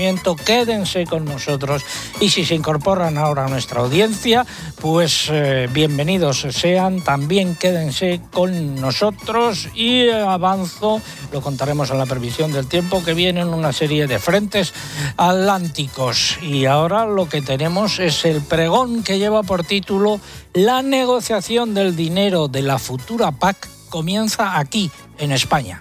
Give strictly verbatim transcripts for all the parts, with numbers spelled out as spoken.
conocimiento, quédense con nosotros. Y si se incorporan ahora a nuestra audiencia, pues eh, bienvenidos sean, también quédense con nosotros. Y avanzo, lo contaremos en la previsión del tiempo, que vienen una serie de frentes atlánticos. Y ahora lo que tenemos es el pregón que lleva por título La negociación del dinero de la futura P A C comienza aquí, en España.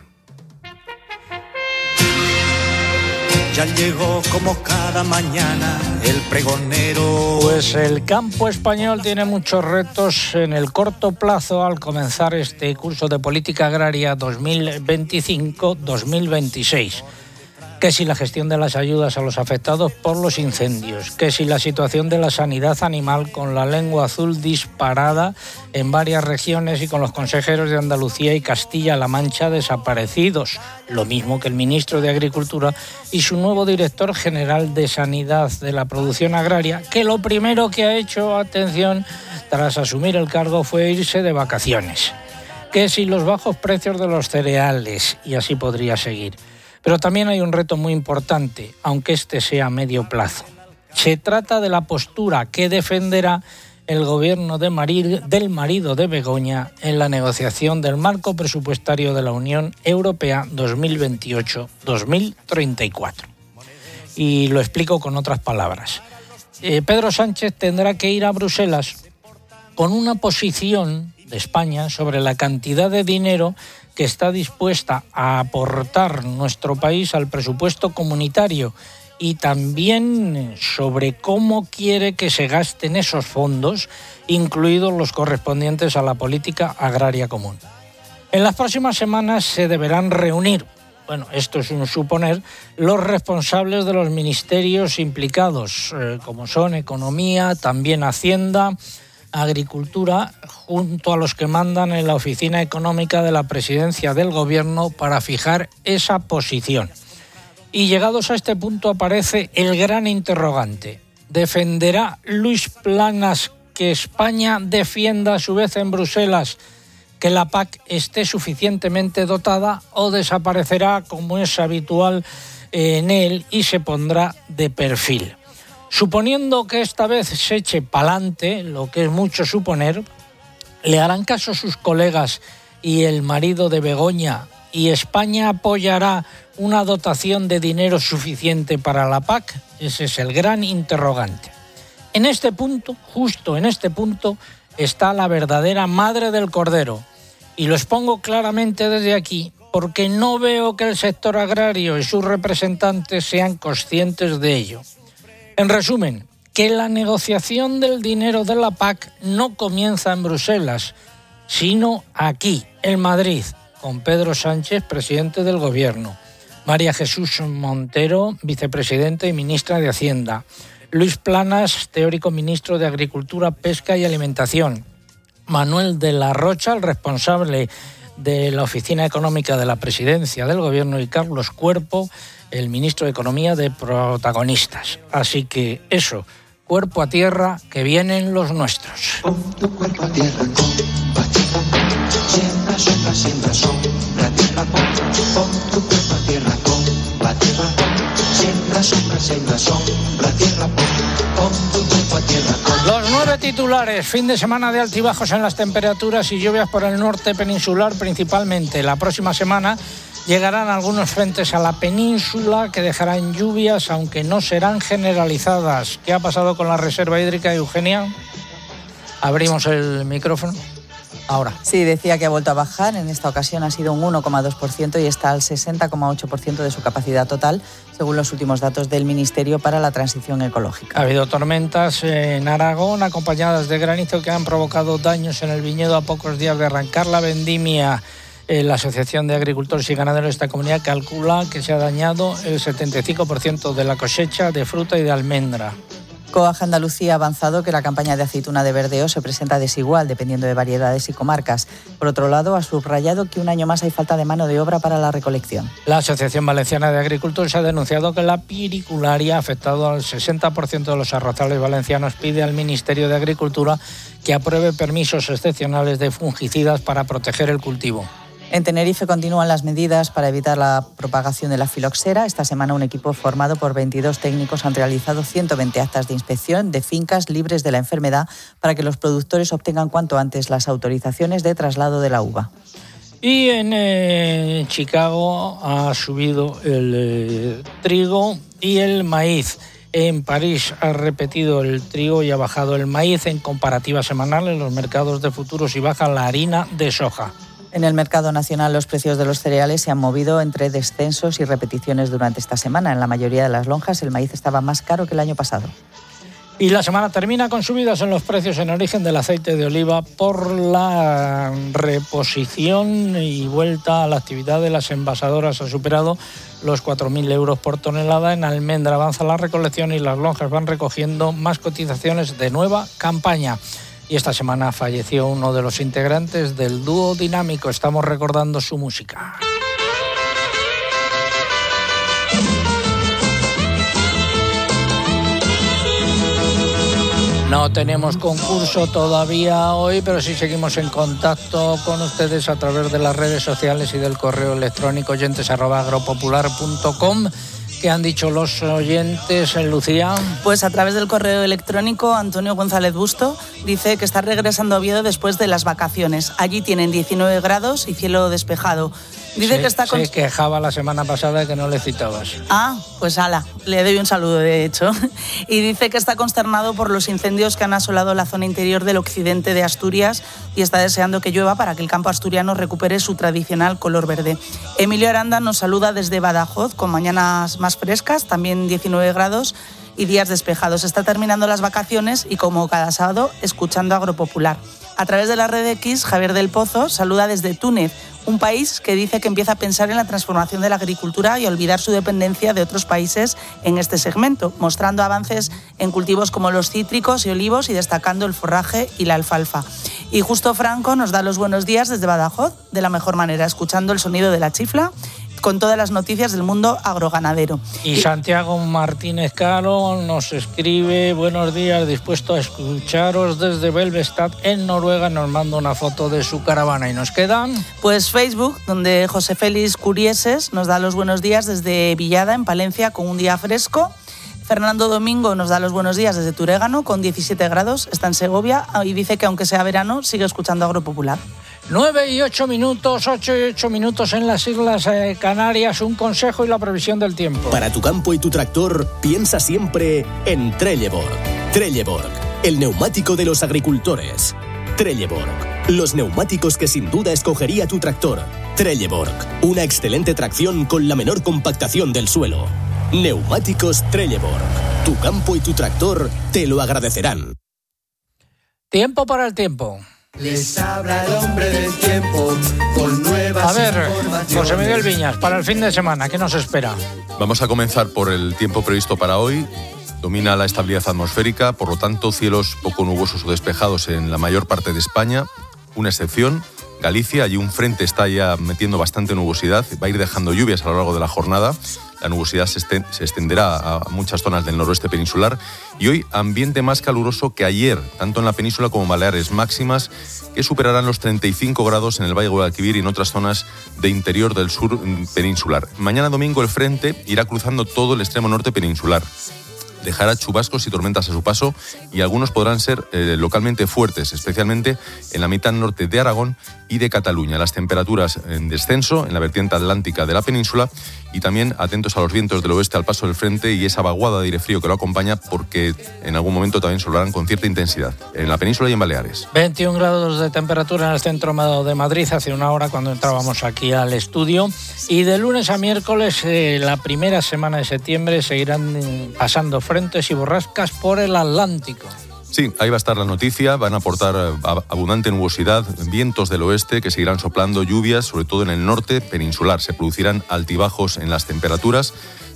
Ya llegó como cada mañana el pregonero. Pues el campo español tiene muchos retos en el corto plazo al comenzar este curso de política agraria dos mil veinticinco dos mil veintiséis. Que si la gestión de las ayudas a los afectados por los incendios, que si la situación de la sanidad animal con la lengua azul disparada en varias regiones y con los consejeros de Andalucía y Castilla-La Mancha desaparecidos, lo mismo que el ministro de Agricultura y su nuevo director general de Sanidad de la Producción Agraria, que lo primero que ha hecho, atención, tras asumir el cargo fue irse de vacaciones. Que si los bajos precios de los cereales, y así podría seguir. Pero también hay un reto muy importante, aunque este sea a medio plazo. Se trata de la postura que defenderá el gobierno de Maril, del marido de Begoña en la negociación del marco presupuestario de la Unión Europea dos mil veintiocho dos mil treinta y cuatro. Y lo explico con otras palabras. Eh, Pedro Sánchez tendrá que ir a Bruselas con una posición de España sobre la cantidad de dinero que está dispuesta a aportar nuestro país al presupuesto comunitario y también sobre cómo quiere que se gasten esos fondos, incluidos los correspondientes a la política agraria común. En las próximas semanas se deberán reunir, bueno, esto es un suponer, los responsables de los ministerios implicados, eh, como son Economía, también Hacienda, Agricultura, junto a los que mandan en la Oficina Económica de la Presidencia del Gobierno para fijar esa posición. Y llegados a este punto aparece el gran interrogante. ¿Defenderá Luis Planas que España defienda a su vez en Bruselas que la P A C esté suficientemente dotada o desaparecerá como es habitual en él y se pondrá de perfil? Suponiendo que esta vez se eche pa'lante, lo que es mucho suponer, ¿le harán caso sus colegas y el marido de Begoña y España apoyará una dotación de dinero suficiente para la P A C? Ese es el gran interrogante. En este punto, justo en este punto, está la verdadera madre del cordero. Y lo expongo claramente desde aquí, porque no veo que el sector agrario y sus representantes sean conscientes de ello. En resumen, que la negociación del dinero de la P A C no comienza en Bruselas, sino aquí, en Madrid, con Pedro Sánchez, presidente del Gobierno, María Jesús Montero, vicepresidenta y ministra de Hacienda, Luis Planas, teórico ministro de Agricultura, Pesca y Alimentación, Manuel de la Rocha, el responsable de la Oficina Económica de la Presidencia del Gobierno, y Carlos Cuerpo, el ministro de Economía, de Protagonistas. Así que eso, cuerpo a tierra, que vienen los nuestros. Pon tu cuerpo a tierra, compa, siembra, siembra, siembra, sombra, tierra, pon, pon tu cuerpo a tierra, compa, tierra, siembra, sombra, siembra, sombra, tierra, pon, pon tu cuerpo a tierra, compa. Los nueve titulares, fin de semana de altibajos en las temperaturas y lluvias por el norte peninsular principalmente. La próxima semana llegarán algunos frentes a la península que dejarán lluvias, aunque no serán generalizadas. ¿Qué ha pasado con la reserva hídrica, Eugenia? Abrimos el micrófono. Ahora. Sí, decía que ha vuelto a bajar. En esta ocasión ha sido un uno coma dos por ciento y está al sesenta coma ocho por ciento de su capacidad total, según los últimos datos del Ministerio para la Transición Ecológica. Ha habido tormentas en Aragón, acompañadas de granizo, que han provocado daños en el viñedo a pocos días de arrancar la vendimia. La Asociación de Agricultores y Ganaderos de esta comunidad calcula que se ha dañado el setenta y cinco por ciento de la cosecha de fruta y de almendra. COAG Andalucía ha avanzado que la campaña de aceituna de verdeo se presenta desigual dependiendo de variedades y comarcas. Por otro lado, ha subrayado que un año más hay falta de mano de obra para la recolección. La Asociación Valenciana de Agricultores ha denunciado que la piricularia ha afectado al sesenta por ciento de los arrozales valencianos. Pide al Ministerio de Agricultura que apruebe permisos excepcionales de fungicidas para proteger el cultivo. En Tenerife continúan las medidas para evitar la propagación de la filoxera. Esta semana un equipo formado por veintidós técnicos han realizado ciento veinte actas de inspección de fincas libres de la enfermedad para que los productores obtengan cuanto antes las autorizaciones de traslado de la uva. Y en eh, Chicago ha subido el eh, trigo y el maíz. En París ha repetido el trigo y ha bajado el maíz. En comparativa semanal en los mercados de futuros y baja la harina de soja. En el mercado nacional los precios de los cereales se han movido entre descensos y repeticiones durante esta semana. En la mayoría de las lonjas el maíz estaba más caro que el año pasado. Y la semana termina con subidas en los precios en origen del aceite de oliva por la reposición y vuelta a la actividad de las envasadoras. Ha superado los cuatro mil euros por tonelada. En almendra avanza la recolección y las lonjas van recogiendo más cotizaciones de nueva campaña. Y esta semana falleció uno de los integrantes del dúo dinámico. Estamos recordando su música. No tenemos concurso todavía hoy, pero sí seguimos en contacto con ustedes a través de las redes sociales y del correo electrónico oyentes arroba agropopular punto com. ¿Qué han dicho los oyentes, Lucía? Pues a través del correo electrónico, Antonio González Busto dice que está regresando a Oviedo después de las vacaciones. Allí tienen diecinueve grados y cielo despejado. Dice se, que está con... se quejaba la semana pasada de que no le citabas. Ah, pues ala, le doy un saludo de hecho. Y dice que está consternado por los incendios que han asolado la zona interior del occidente de Asturias y está deseando que llueva para que el campo asturiano recupere su tradicional color verde. Emilio Aranda nos saluda desde Badajoz con mañanas más frescas, también diecinueve grados y días despejados. Está terminando las vacaciones y como cada sábado escuchando Agropopular. A través de la red X, Javier del Pozo saluda desde Túnez, un país que dice que empieza a pensar en la transformación de la agricultura y a olvidar su dependencia de otros países en este segmento, mostrando avances en cultivos como los cítricos y olivos y destacando el forraje y la alfalfa. Y Justo Franco nos da los buenos días desde Badajoz, de la mejor manera, escuchando el sonido de la chifla, con todas las noticias del mundo agroganadero. Y Santiago Martínez Caro nos escribe: buenos días, dispuesto a escucharos desde Belvestad en Noruega. Nos manda una foto de su caravana y nos quedan... Pues Facebook, donde José Félix Curieses nos da los buenos días desde Villada, en Palencia, con un día fresco. Fernando Domingo nos da los buenos días desde Turégano, con diecisiete grados, está en Segovia y dice que aunque sea verano, sigue escuchando Agropopular. nueve y ocho minutos, ocho y ocho minutos en las Islas eh, Canarias. Un consejo y la previsión del tiempo. Para tu campo y tu tractor, piensa siempre en Trelleborg. Trelleborg, el neumático de los agricultores. Trelleborg, los neumáticos que sin duda escogería tu tractor. Trelleborg, una excelente tracción con la menor compactación del suelo. Neumáticos Trelleborg. Tu campo y tu tractor te lo agradecerán. Tiempo para el tiempo. Les habla el hombre del tiempo con nuevas A ver, informaciones. José Miguel Viñas, para el fin de semana, ¿qué nos espera? Vamos a comenzar por el tiempo previsto para hoy. Domina la estabilidad atmosférica, por lo tanto, cielos poco nubosos o despejados en la mayor parte de España. Una excepción, Galicia, allí un frente está ya metiendo bastante nubosidad, va a ir dejando lluvias a lo largo de la jornada. La nubosidad se, estén, se extenderá a muchas zonas del noroeste peninsular y hoy ambiente más caluroso que ayer, tanto en la península como en Baleares, máximas que superarán los treinta y cinco grados en el Valle de Guadalquivir y en otras zonas de interior del sur peninsular. Mañana domingo el frente irá cruzando todo el extremo norte peninsular. Dejará chubascos y tormentas a su paso y algunos podrán ser eh, localmente fuertes, especialmente en la mitad norte de Aragón y de Cataluña. Las temperaturas en descenso en la vertiente atlántica de la península y también atentos a los vientos del oeste al paso del frente y esa vaguada de aire frío que lo acompaña, porque en algún momento también soplarán con cierta intensidad en la península y en Baleares. veintiún grados de temperatura en el centro de Madrid hace una hora cuando entrábamos aquí al estudio, y de lunes a miércoles eh, la primera semana de septiembre seguirán eh, pasando frentes y borrascas por el Atlántico. Sí, ahí va a estar la noticia, van a aportar abundante nubosidad, vientos del oeste que seguirán soplando, lluvias, sobre todo en el norte peninsular. Se producirán altibajos en las temperaturas.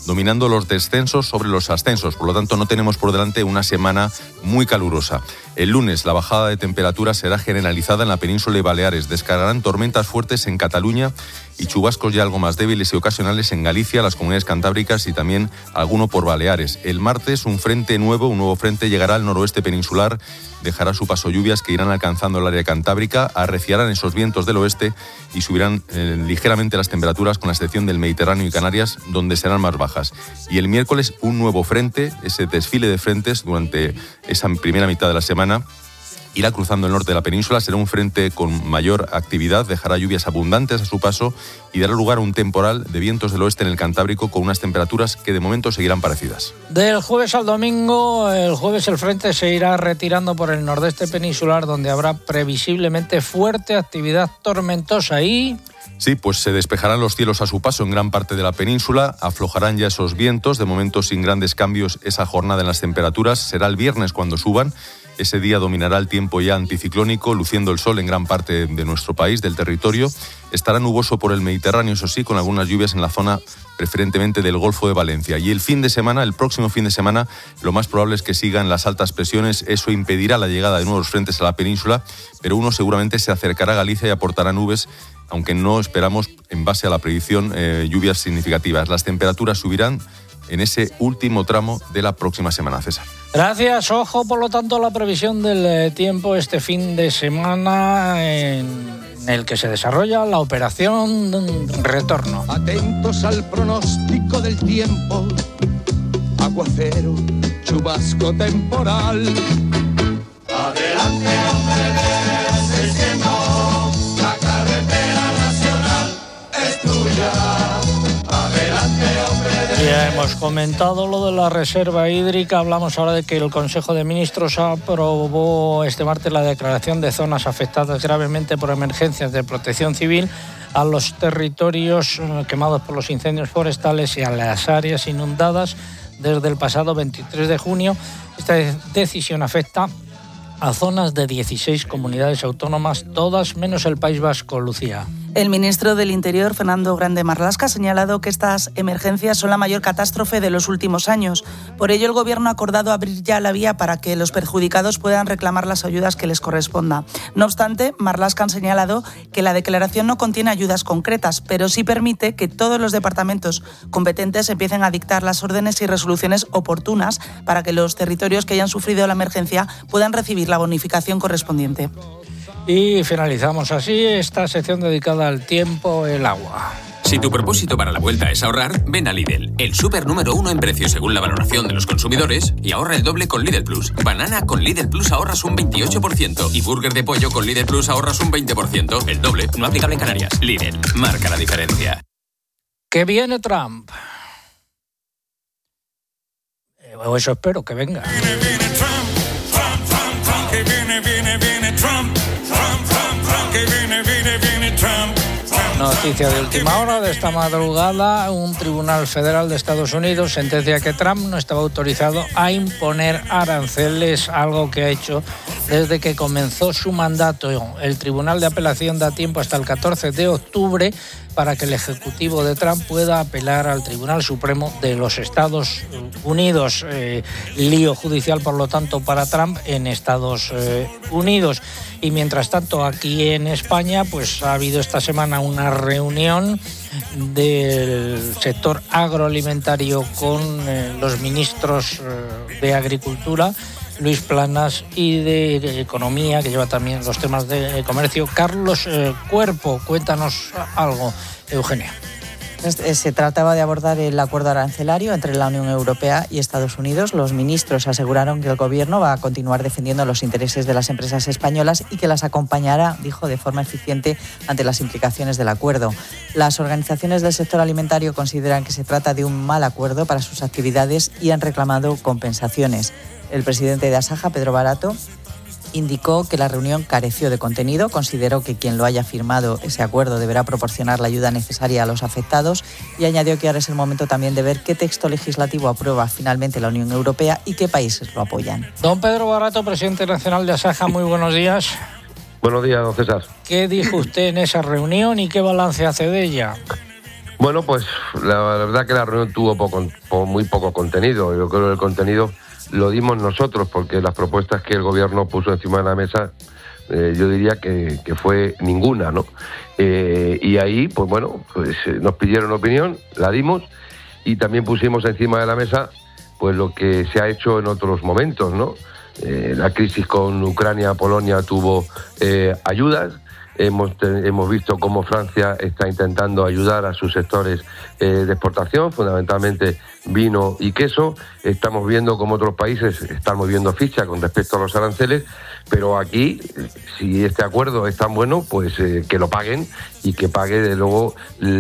dominando los descensos sobre los ascensos. Por lo tanto, no tenemos por delante una semana muy calurosa. El lunes la bajada de temperatura será generalizada en la península y Baleares. Descargarán tormentas fuertes en Cataluña y chubascos ya algo más débiles y ocasionales en Galicia, las comunidades cantábricas y también alguno por Baleares. El martes un frente nuevo, un nuevo frente llegará al noroeste peninsular, dejará su paso lluvias que irán alcanzando el área cantábrica, arreciarán esos vientos del oeste y subirán eh, ligeramente las temperaturas, con la excepción del Mediterráneo y Canarias, donde serán más bajas. Y el miércoles un nuevo frente, ese desfile de frentes durante esa primera mitad de la semana, irá cruzando el norte de la península. Será un frente con mayor actividad, dejará lluvias abundantes a su paso y dará lugar a un temporal de vientos del oeste en el Cantábrico, con unas temperaturas que de momento seguirán parecidas. Del jueves al domingo, el jueves el frente se irá retirando por el nordeste peninsular, donde habrá previsiblemente fuerte actividad tormentosa y... Sí, pues se despejarán los cielos a su paso en gran parte de la península, aflojarán ya esos vientos, de momento sin grandes cambios esa jornada en las temperaturas. Será el viernes cuando suban. Ese día dominará el tiempo ya anticiclónico, luciendo el sol en gran parte de nuestro país, del territorio. Estará nuboso por el Mediterráneo, eso sí, con algunas lluvias en la zona preferentemente del Golfo de Valencia. Y el fin de semana, el próximo fin de semana, lo más probable es que sigan las altas presiones. Eso impedirá la llegada de nuevos frentes a la península, pero uno seguramente se acercará a Galicia y aportará nubes, aunque no esperamos, en base a la predicción, eh, lluvias significativas. Las temperaturas subirán en ese último tramo de la próxima semana, César. Gracias. Ojo, por lo tanto, a la previsión del tiempo este fin de semana en el que se desarrolla la operación Retorno. Atentos al pronóstico del tiempo, aguacero, chubasco temporal. Adelante, hombre de seiscientos, la carretera nacional es tuya. Adelante, hombre de... Ya hemos comentado lo de la reserva hídrica. Hablamos ahora de que el Consejo de Ministros aprobó este martes la declaración de zonas afectadas gravemente por emergencias de protección civil a los territorios quemados por los incendios forestales y a las áreas inundadas desde el pasado veintitrés de junio. Esta decisión afecta a zonas de dieciséis comunidades autónomas, todas menos el País Vasco, Lucía. El ministro del Interior, Fernando Grande Marlaska, ha señalado que estas emergencias son la mayor catástrofe de los últimos años. Por ello, el Gobierno ha acordado abrir ya la vía para que los perjudicados puedan reclamar las ayudas que les corresponda. No obstante, Marlaska ha señalado que la declaración no contiene ayudas concretas, pero sí permite que todos los departamentos competentes empiecen a dictar las órdenes y resoluciones oportunas para que los territorios que hayan sufrido la emergencia puedan recibir la bonificación correspondiente. Y finalizamos así esta sección dedicada al tiempo, el agua. Si tu propósito para la vuelta es ahorrar, ven a Lidl, el súper número uno en precios según la valoración de los consumidores, y ahorra el doble con Lidl Plus. Banana con Lidl Plus ahorras un veintiocho por ciento y burger de pollo con Lidl Plus ahorras un veinte por ciento. El doble, no aplicable en Canarias. Lidl, marca la diferencia. Que viene Trump. O eso espero, que venga. Viene, viene Trump, Trump, Trump, Trump, que viene, viene, viene Trump, Trump, Trump, Trump, que viene, viene, viene Trump. Noticia de última hora de esta madrugada: un tribunal federal de Estados Unidos sentencia que Trump no estaba autorizado a imponer aranceles, algo que ha hecho desde que comenzó su mandato. El Tribunal de Apelación da tiempo hasta el catorce de octubre para que el Ejecutivo de Trump pueda apelar al Tribunal Supremo de los Estados Unidos. Eh, lío judicial, por lo tanto, para Trump en Estados eh, Unidos. Y mientras tanto, aquí en España, pues ha habido esta semana una reunión del sector agroalimentario con eh, los ministros eh, de Agricultura, Luis Planas, y de Economía, que lleva también los temas de comercio, Carlos eh, Cuerpo. Cuéntanos algo, Eugenia. Se trataba de abordar el acuerdo arancelario entre la Unión Europea y Estados Unidos. Los ministros aseguraron que el Gobierno va a continuar defendiendo los intereses de las empresas españolas y que las acompañará, dijo, de forma eficiente ante las implicaciones del acuerdo. Las organizaciones del sector alimentario consideran que se trata de un mal acuerdo para sus actividades y han reclamado compensaciones. El presidente de Asaja, Pedro Barato, indicó que la reunión careció de contenido, consideró que quien lo haya firmado ese acuerdo deberá proporcionar la ayuda necesaria a los afectados y añadió que ahora es el momento también de ver qué texto legislativo aprueba finalmente la Unión Europea y qué países lo apoyan. Don Pedro Barato, presidente nacional de Asaja, muy buenos días. Buenos días, don César. ¿Qué dijo usted en esa reunión y qué balance hace de ella? Bueno, pues la, la verdad que la reunión tuvo poco, muy poco contenido. Yo creo que el contenido lo dimos nosotros, porque las propuestas que el gobierno puso encima de la mesa, eh, yo diría que, que fue ninguna, ¿no? Eh, y ahí, pues bueno, pues eh, nos pidieron opinión, la dimos, y también pusimos encima de la mesa pues lo que se ha hecho en otros momentos, ¿no? Eh, la crisis con Ucrania, Polonia tuvo eh, ayudas. Hemos, te, hemos visto cómo Francia está intentando ayudar a sus sectores eh, de exportación, fundamentalmente vino y queso. Estamos viendo cómo otros países están moviendo ficha con respecto a los aranceles, pero aquí, si este acuerdo es tan bueno, pues eh, que lo paguen, y que pague de luego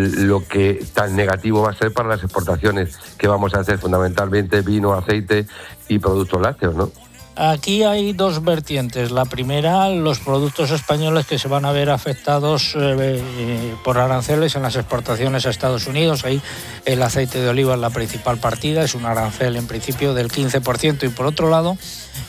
lo que tan negativo va a ser para las exportaciones que vamos a hacer, fundamentalmente vino, aceite y productos lácteos, ¿no? Aquí hay dos vertientes. La primera, los productos españoles que se van a ver afectados eh, por aranceles en las exportaciones a Estados Unidos. Ahí el aceite de oliva es la principal partida, es un arancel en principio del quince por ciento. Y por otro lado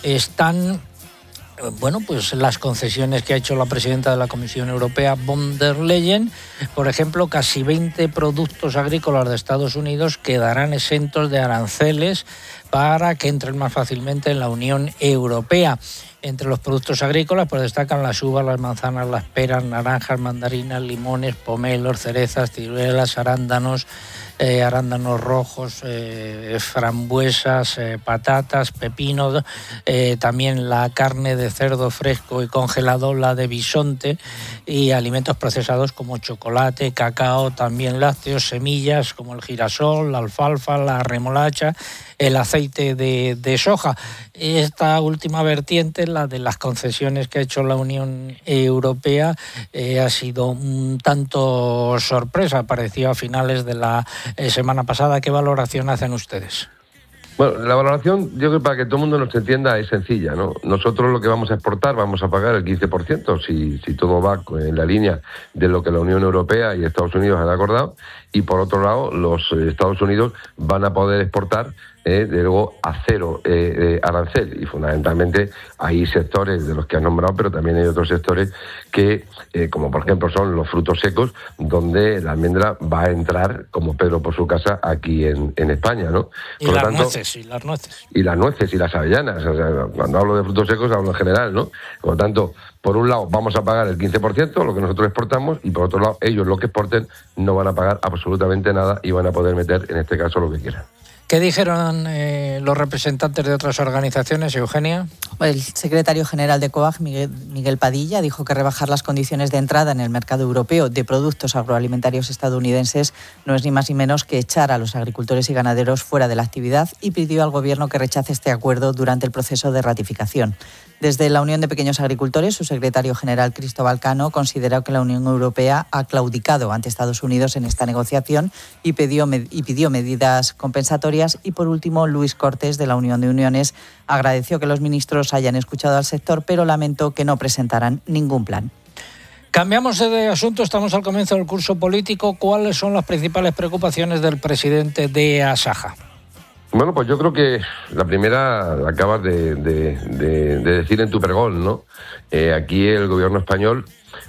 están, bueno, pues las concesiones que ha hecho la presidenta de la Comisión Europea, von der Leyen. Por ejemplo, casi veinte productos agrícolas de Estados Unidos quedarán exentos de aranceles para que entren más fácilmente en la Unión Europea. Entre los productos agrícolas pues destacan las uvas, las manzanas, las peras, naranjas, mandarinas, limones, pomelos, cerezas, ciruelas, arándanos, eh, arándanos rojos, eh, frambuesas, eh, patatas, pepinos, eh, también la carne de cerdo fresco y congelado, la de bisonte, y alimentos procesados como chocolate, cacao, también lácteos, semillas como el girasol, la alfalfa, la remolacha, el aceite de, de soja. Esta última vertiente, la de las concesiones que ha hecho la Unión Europea, eh, ha sido un tanto sorpresa, apareció a finales de la eh, semana pasada. ¿Qué valoración hacen ustedes? Bueno, la valoración, yo creo que para que todo el mundo nos entienda, es sencilla, ¿no? Nosotros lo que vamos a exportar vamos a pagar el quince por ciento si, si todo va en la línea de lo que la Unión Europea y Estados Unidos han acordado, y por otro lado los Estados Unidos van a poder exportar eh, de luego a cero eh, eh, arancel, y fundamentalmente hay sectores de los que han nombrado, pero también hay otros sectores que, eh, como por ejemplo son los frutos secos, donde la almendra va a entrar como Pedro por su casa aquí en, en España, ¿no? Y por las lo tanto, nueces, y las nueces. Y las nueces y las avellanas. O sea, cuando hablo de frutos secos hablo en general, ¿no? Por lo tanto, por un lado vamos a pagar el quince por ciento, lo que nosotros exportamos, y por otro lado ellos lo que exporten no van a pagar absolutamente nada y van a poder meter en este caso lo que quieran. ¿Qué dijeron eh, los representantes de otras organizaciones, Eugenia? El secretario general de COAG, Miguel, Miguel Padilla, dijo que rebajar las condiciones de entrada en el mercado europeo de productos agroalimentarios estadounidenses no es ni más ni menos que echar a los agricultores y ganaderos fuera de la actividad, y pidió al Gobierno que rechace este acuerdo durante el proceso de ratificación. Desde la Unión de Pequeños Agricultores, su secretario general, Cristóbal Cano, consideró que la Unión Europea ha claudicado ante Estados Unidos en esta negociación y pidió, y pidió medidas compensatorias. Y por último, Luis Cortés, de la Unión de Uniones, agradeció que los ministros hayan escuchado al sector, pero lamentó que no presentaran ningún plan. Cambiamos de asunto, estamos al comienzo del curso político. ¿Cuáles son las principales preocupaciones del presidente de Asaja? Bueno, pues yo creo que la primera la acabas de, de, de, de decir en tu pregón, ¿no? Eh, aquí el gobierno español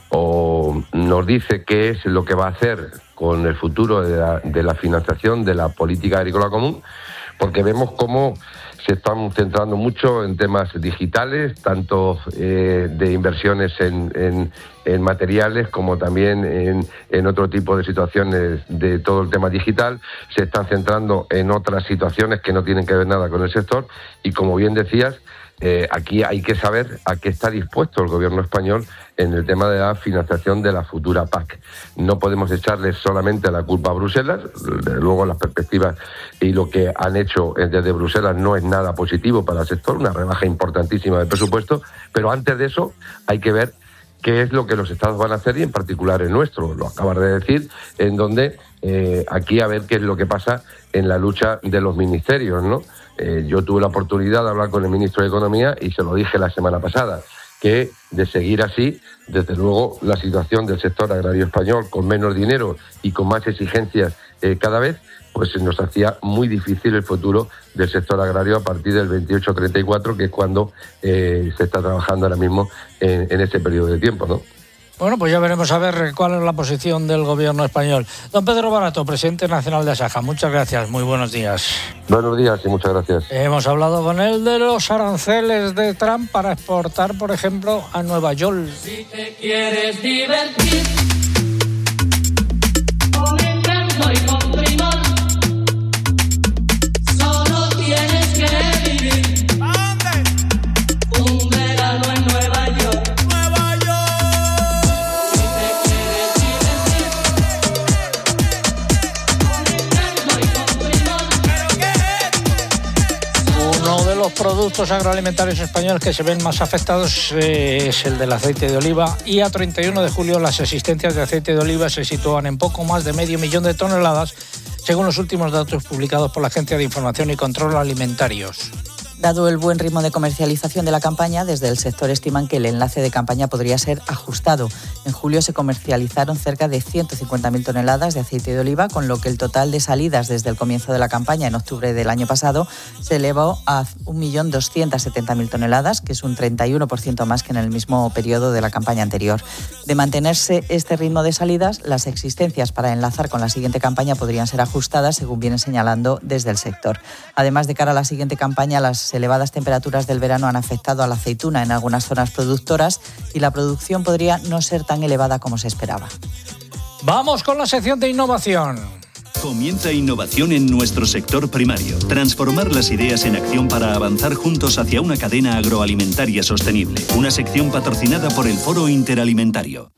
o nos dice qué es lo que va a hacer con el futuro de la, de la financiación de la política agrícola común, porque vemos cómo se están centrando mucho en temas digitales, tanto eh, de inversiones en, en, en materiales como también en, en otro tipo de situaciones de todo el tema digital. Se están centrando en otras situaciones que no tienen que ver nada con el sector, y como bien decías, eh, aquí hay que saber a qué está dispuesto el gobierno español en el tema de la financiación de la futura P A C. No podemos echarles solamente la culpa a Bruselas. Desde luego las perspectivas y lo que han hecho desde Bruselas no es nada positivo para el sector, una rebaja importantísima del presupuesto, pero antes de eso hay que ver qué es lo que los estados van a hacer, y en particular el nuestro, lo acabas de decir, en donde eh, aquí a ver qué es lo que pasa en la lucha de los ministerios, ¿no? Eh, yo tuve la oportunidad de hablar con el ministro de Economía y se lo dije la semana pasada, que de seguir así, desde luego la situación del sector agrario español, con menos dinero y con más exigencias eh, cada vez, pues se nos hacía muy difícil el futuro del sector agrario a partir del veintiocho treinta y cuatro, que es cuando eh, se está trabajando ahora mismo en, en ese periodo de tiempo, ¿no? Bueno, pues ya veremos a ver cuál es la posición del gobierno español. Don Pedro Barato, presidente nacional de Asaja, muchas gracias, muy buenos días. Buenos días y muchas gracias. Hemos hablado con él de los aranceles de Trump para exportar, por ejemplo, a Nueva York. Si te quieres divertir, con encanto y con primor, solo tienes que vivir. ¿A dónde? Un verano en Nueva York. Nueva York. Si te quieres divertir, con encanto y con primor. ¿Pero qué es? Uno de los productos agroalimentarios españoles que se ven más afectados eh, es el del aceite de oliva, y a treinta y uno de julio las existencias de aceite de oliva se sitúan en poco más de medio millón de toneladas, según los últimos datos publicados por la Agencia de Información y Control Alimentarios. Dado el buen ritmo de comercialización de la campaña, desde el sector estiman que el enlace de campaña podría ser ajustado. En julio se comercializaron cerca de ciento cincuenta mil toneladas de aceite de oliva, con lo que el total de salidas desde el comienzo de la campaña en octubre del año pasado se elevó a un millón doscientas setenta mil toneladas, que es un treinta y uno por ciento más que en el mismo periodo de la campaña anterior. De mantenerse este ritmo de salidas, las existencias para enlazar con la siguiente campaña podrían ser ajustadas, según vienen señalando desde el sector. Además, de cara a la siguiente campaña, las elevadas temperaturas del verano han afectado a la aceituna en algunas zonas productoras y la producción podría no ser tan elevada como se esperaba. Vamos con la sección de innovación. Comienza innovación en nuestro sector primario. Transformar las ideas en acción para avanzar juntos hacia una cadena agroalimentaria sostenible. Una sección patrocinada por el Foro Interalimentario.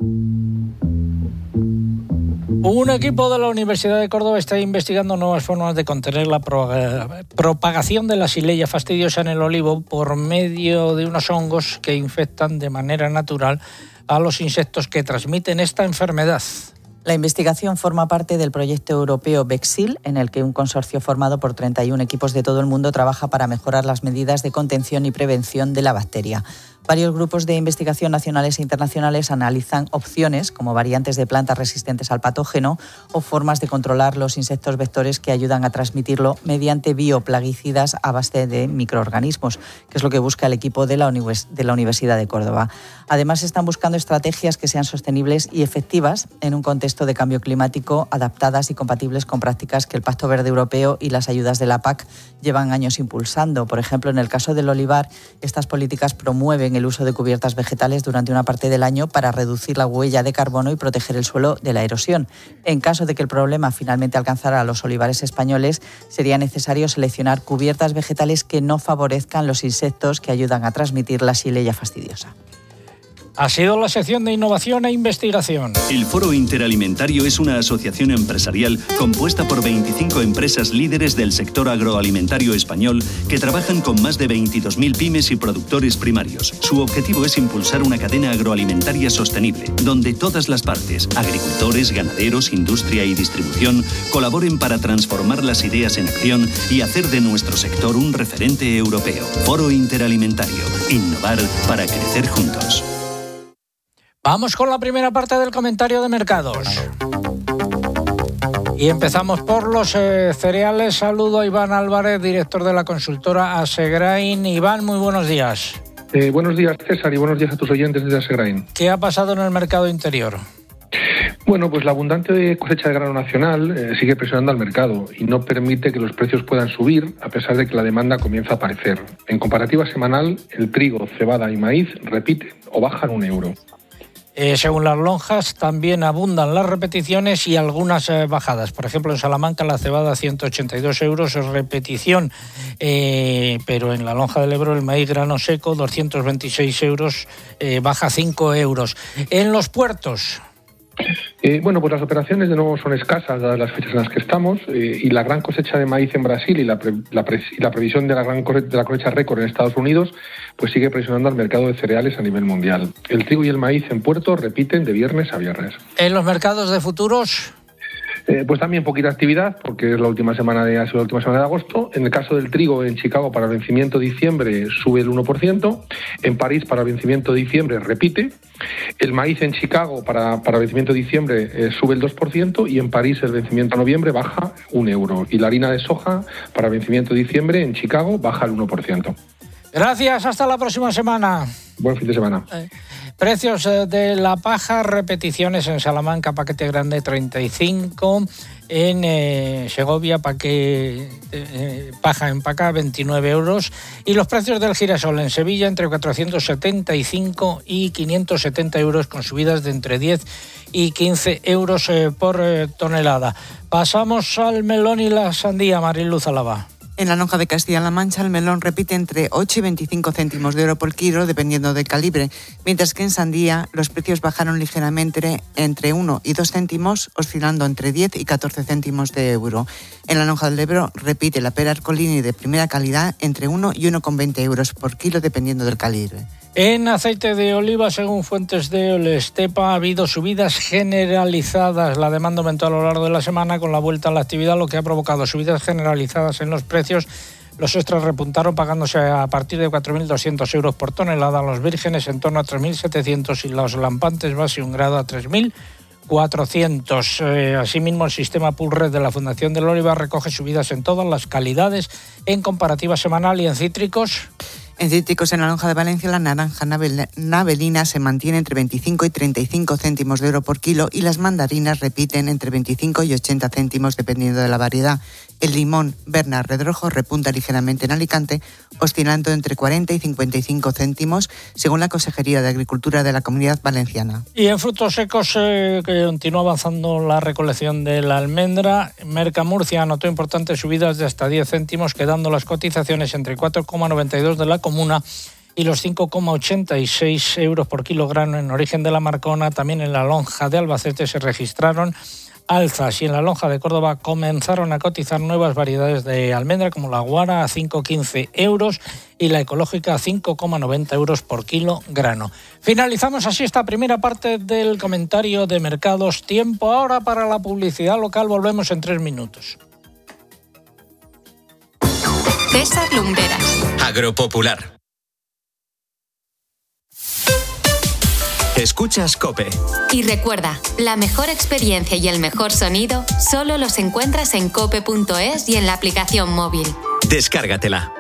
Un equipo de la Universidad de Córdoba está investigando nuevas formas de contener la pro- propagación de la Xylella fastidiosa en el olivo por medio de unos hongos que infectan de manera natural a los insectos que transmiten esta enfermedad. La investigación forma parte del proyecto europeo Bexil, en el que un consorcio formado por treinta y uno equipos de todo el mundo trabaja para mejorar las medidas de contención y prevención de la bacteria. Varios grupos de investigación nacionales e internacionales analizan opciones como variantes de plantas resistentes al patógeno o formas de controlar los insectos vectores que ayudan a transmitirlo mediante bioplaguicidas a base de microorganismos, que es lo que busca el equipo de la, univers- de la Universidad de Córdoba. Además, están buscando estrategias que sean sostenibles y efectivas en un contexto de cambio climático, adaptadas y compatibles con prácticas que el Pacto Verde Europeo y las ayudas de la P A C llevan años impulsando. Por ejemplo, en el caso del olivar, estas políticas promueven el uso de cubiertas vegetales durante una parte del año para reducir la huella de carbono y proteger el suelo de la erosión. En caso de que el problema finalmente alcanzara a los olivares españoles, sería necesario seleccionar cubiertas vegetales que no favorezcan los insectos que ayudan a transmitir la Xylella fastidiosa. Ha sido la sección de innovación e investigación. El Foro Interalimentario es una asociación empresarial compuesta por veinticinco empresas líderes del sector agroalimentario español que trabajan con más de veintidós mil pymes y productores primarios. Su objetivo es impulsar una cadena agroalimentaria sostenible, donde todas las partes, agricultores, ganaderos, industria y distribución, colaboren para transformar las ideas en acción y hacer de nuestro sector un referente europeo. Foro Interalimentario. Innovar para crecer juntos. Vamos con la primera parte del comentario de mercados. Y empezamos por los eh, cereales. Saludo a Iván Álvarez, director de la consultora Asegrain. Iván, muy buenos días. Eh, buenos días, César, y buenos días a tus oyentes desde Asegrain. ¿Qué ha pasado en el mercado interior? Bueno, pues la abundante cosecha de grano nacional eh, sigue presionando al mercado y no permite que los precios puedan subir a pesar de que la demanda comienza a aparecer. En comparativa semanal, el trigo, cebada y maíz repiten o bajan un euro. Eh, según las lonjas, también abundan las repeticiones y algunas eh, bajadas. Por ejemplo, en Salamanca la cebada ciento ochenta y dos euros es repetición, eh, pero en la lonja del Ebro el maíz grano seco doscientos veintiséis euros, eh, baja cinco euros. En los puertos... Eh, bueno, pues las operaciones de nuevo son escasas dadas las fechas en las que estamos eh, y la gran cosecha de maíz en Brasil y la, pre, la, pre, y la previsión de la gran cosecha, de la cosecha récord en Estados Unidos pues sigue presionando al mercado de cereales a nivel mundial. El trigo y el maíz en puerto repiten de viernes a viernes. ¿En los mercados de futuros? Eh, pues también poquita actividad, porque es la última semana de, ha sido la última semana de agosto. En el caso del trigo, en Chicago para el vencimiento de diciembre sube el uno por ciento. En París para el vencimiento de diciembre repite. El maíz en Chicago para, para el vencimiento de diciembre eh, sube el dos por ciento y en París el vencimiento de noviembre baja un euro. Y la harina de soja para el vencimiento de diciembre en Chicago baja el uno por ciento. Gracias, hasta la próxima semana. Buen fin de semana. Eh, precios de la paja, repeticiones en Salamanca, paquete grande treinta y cinco, en eh, Segovia, paquete, eh, paja en paca veintinueve euros, y los precios del girasol en Sevilla entre cuatrocientos setenta y cinco y quinientos setenta euros, con subidas de entre diez y quince euros eh, por eh, tonelada. Pasamos al melón y la sandía, Mariluz Alaba. En la lonja de Castilla-La Mancha, el melón repite entre ocho y veinticinco céntimos de euro por kilo, dependiendo del calibre, mientras que en sandía los precios bajaron ligeramente entre uno y dos céntimos, oscilando entre diez y catorce céntimos de euro. En la lonja del Ebro repite la pera Arcolini de primera calidad entre uno y uno con veinte euros por kilo, dependiendo del calibre. En aceite de oliva, según fuentes de Olestepa, ha habido subidas generalizadas. La demanda aumentó a lo largo de la semana con la vuelta a la actividad, lo que ha provocado subidas generalizadas en los precios. Los extras repuntaron pagándose a partir de cuatro mil doscientos euros por tonelada, los vírgenes en torno a tres mil setecientos y los lampantes base un grado a tres mil cuatrocientos. Eh, asimismo, el sistema Pulred de la Fundación del Olivar recoge subidas en todas las calidades en comparativa semanal. Y en cítricos... En cítricos, en la lonja de Valencia, la naranja navelina se mantiene entre veinticinco y treinta y cinco céntimos de euro por kilo y las mandarinas repiten entre veinticinco y ochenta céntimos dependiendo de la variedad. El limón Berna Redrojo repunta ligeramente en Alicante, oscilando entre cuarenta y cincuenta y cinco céntimos, según la Consejería de Agricultura de la Comunidad Valenciana. Y en frutos secos, eh, que continúa avanzando la recolección de la almendra, Mercamurcia anotó importantes subidas de hasta diez céntimos, quedando las cotizaciones entre cuatro coma noventa y dos de la comuna y los cinco coma ochenta y seis euros por kilogramo en origen de la Marcona. También en la lonja de Albacete se registraron alzas y en la lonja de Córdoba comenzaron a cotizar nuevas variedades de almendra como la Guara a cinco coma quince euros y la ecológica a cinco coma noventa euros por kilogramo. Finalizamos así esta primera parte del comentario de mercados. Tiempo ahora para la publicidad local. Volvemos en tres minutos. César Lumberas. Agropopular. Escuchas COPE. Y recuerda, la mejor experiencia y el mejor sonido solo los encuentras en cope punto es y en la aplicación móvil. Descárgatela.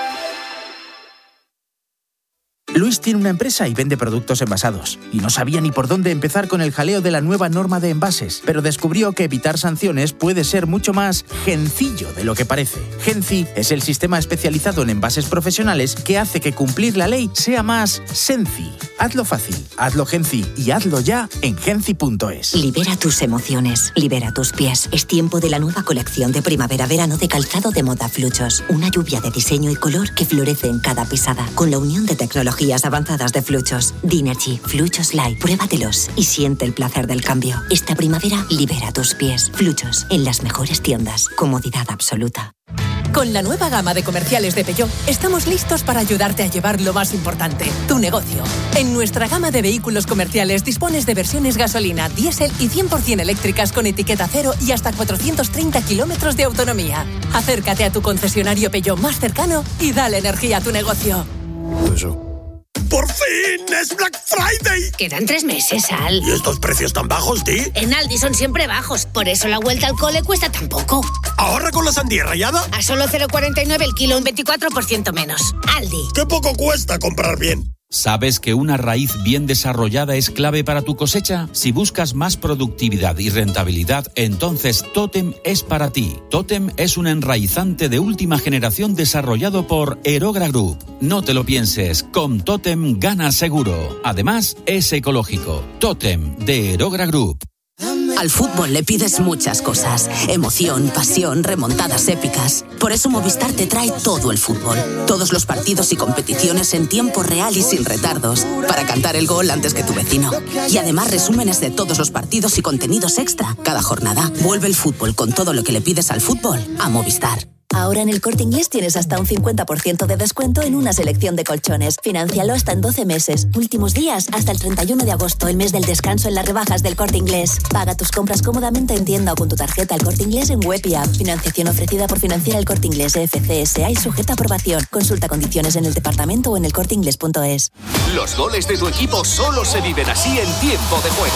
Luis tiene una empresa y vende productos envasados. Y no sabía ni por dónde empezar con el jaleo de la nueva norma de envases, pero descubrió que evitar sanciones puede ser mucho más sencillo de lo que parece. Genci es el sistema especializado en envases profesionales que hace que cumplir la ley sea más senci. Hazlo fácil, hazlo Genci y hazlo ya en genci punto es. Libera tus emociones, libera tus pies. Es tiempo de la nueva colección de primavera-verano de calzado de moda Fluchos. Una lluvia de diseño y color que florece en cada pisada, con la unión de tecnología avanzadas de Fluchos. Dinergy, Fluchos Light. Pruébatelos y siente el placer del cambio. Esta primavera, libera tus pies. Fluchos, en las mejores tiendas. Comodidad absoluta. Con la nueva gama de comerciales de Peugeot, estamos listos para ayudarte a llevar lo más importante, tu negocio. En nuestra gama de vehículos comerciales dispones de versiones gasolina, diésel y cien por ciento eléctricas con etiqueta cero y hasta cuatrocientos treinta kilómetros de autonomía. Acércate a tu concesionario Peugeot más cercano y dale energía a tu negocio. Eso. ¡Por fin! ¡Es Black Friday! Quedan tres meses, Al. ¿Y estos precios tan bajos, Ti? En Aldi son siempre bajos. Por eso la vuelta al cole cuesta tan poco. ¿Ahorra con la sandía rallada? A solo cero coma cuarenta y nueve el kilo, un veinticuatro por ciento menos. Aldi. ¡Qué poco cuesta comprar bien! ¿Sabes que una raíz bien desarrollada es clave para tu cosecha? Si buscas más productividad y rentabilidad, entonces Totem es para ti. Totem es un enraizante de última generación desarrollado por Erogra Group. No te lo pienses, con Totem ganas seguro. Además, es ecológico. Totem, de Erogra Group. Al fútbol le pides muchas cosas. Emoción, pasión, remontadas épicas. Por eso Movistar te trae todo el fútbol. Todos los partidos y competiciones en tiempo real y sin retardos. Para cantar el gol antes que tu vecino. Y además resúmenes de todos los partidos y contenidos extra. Cada jornada. Vuelve el fútbol con todo lo que le pides al fútbol a Movistar. Ahora en El Corte Inglés tienes hasta un cincuenta por ciento de descuento en una selección de colchones. Financialo hasta en doce meses. Últimos días hasta el treinta y uno de agosto, el mes del descanso en las rebajas del Corte Inglés. Paga tus compras cómodamente en tienda o con tu tarjeta El Corte Inglés en web y app. Financiación ofrecida por Financiera El Corte Inglés F C S A y sujeta a aprobación. Consulta condiciones en el departamento o en el corte inglés punto es. Los goles de tu equipo solo se viven así en tiempo de juego.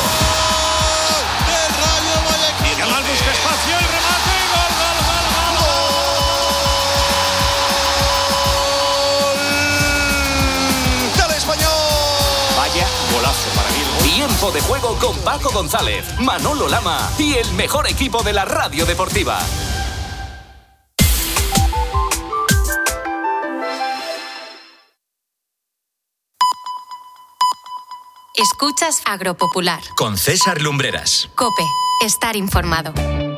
Yamal busca espacio, el remate, gol, gol, gol, gol. Tiempo de Juego con Paco González, Manolo Lama y el mejor equipo de la radio deportiva. Escuchas Agropopular. Con César Lumbreras. COPE. Estar informado.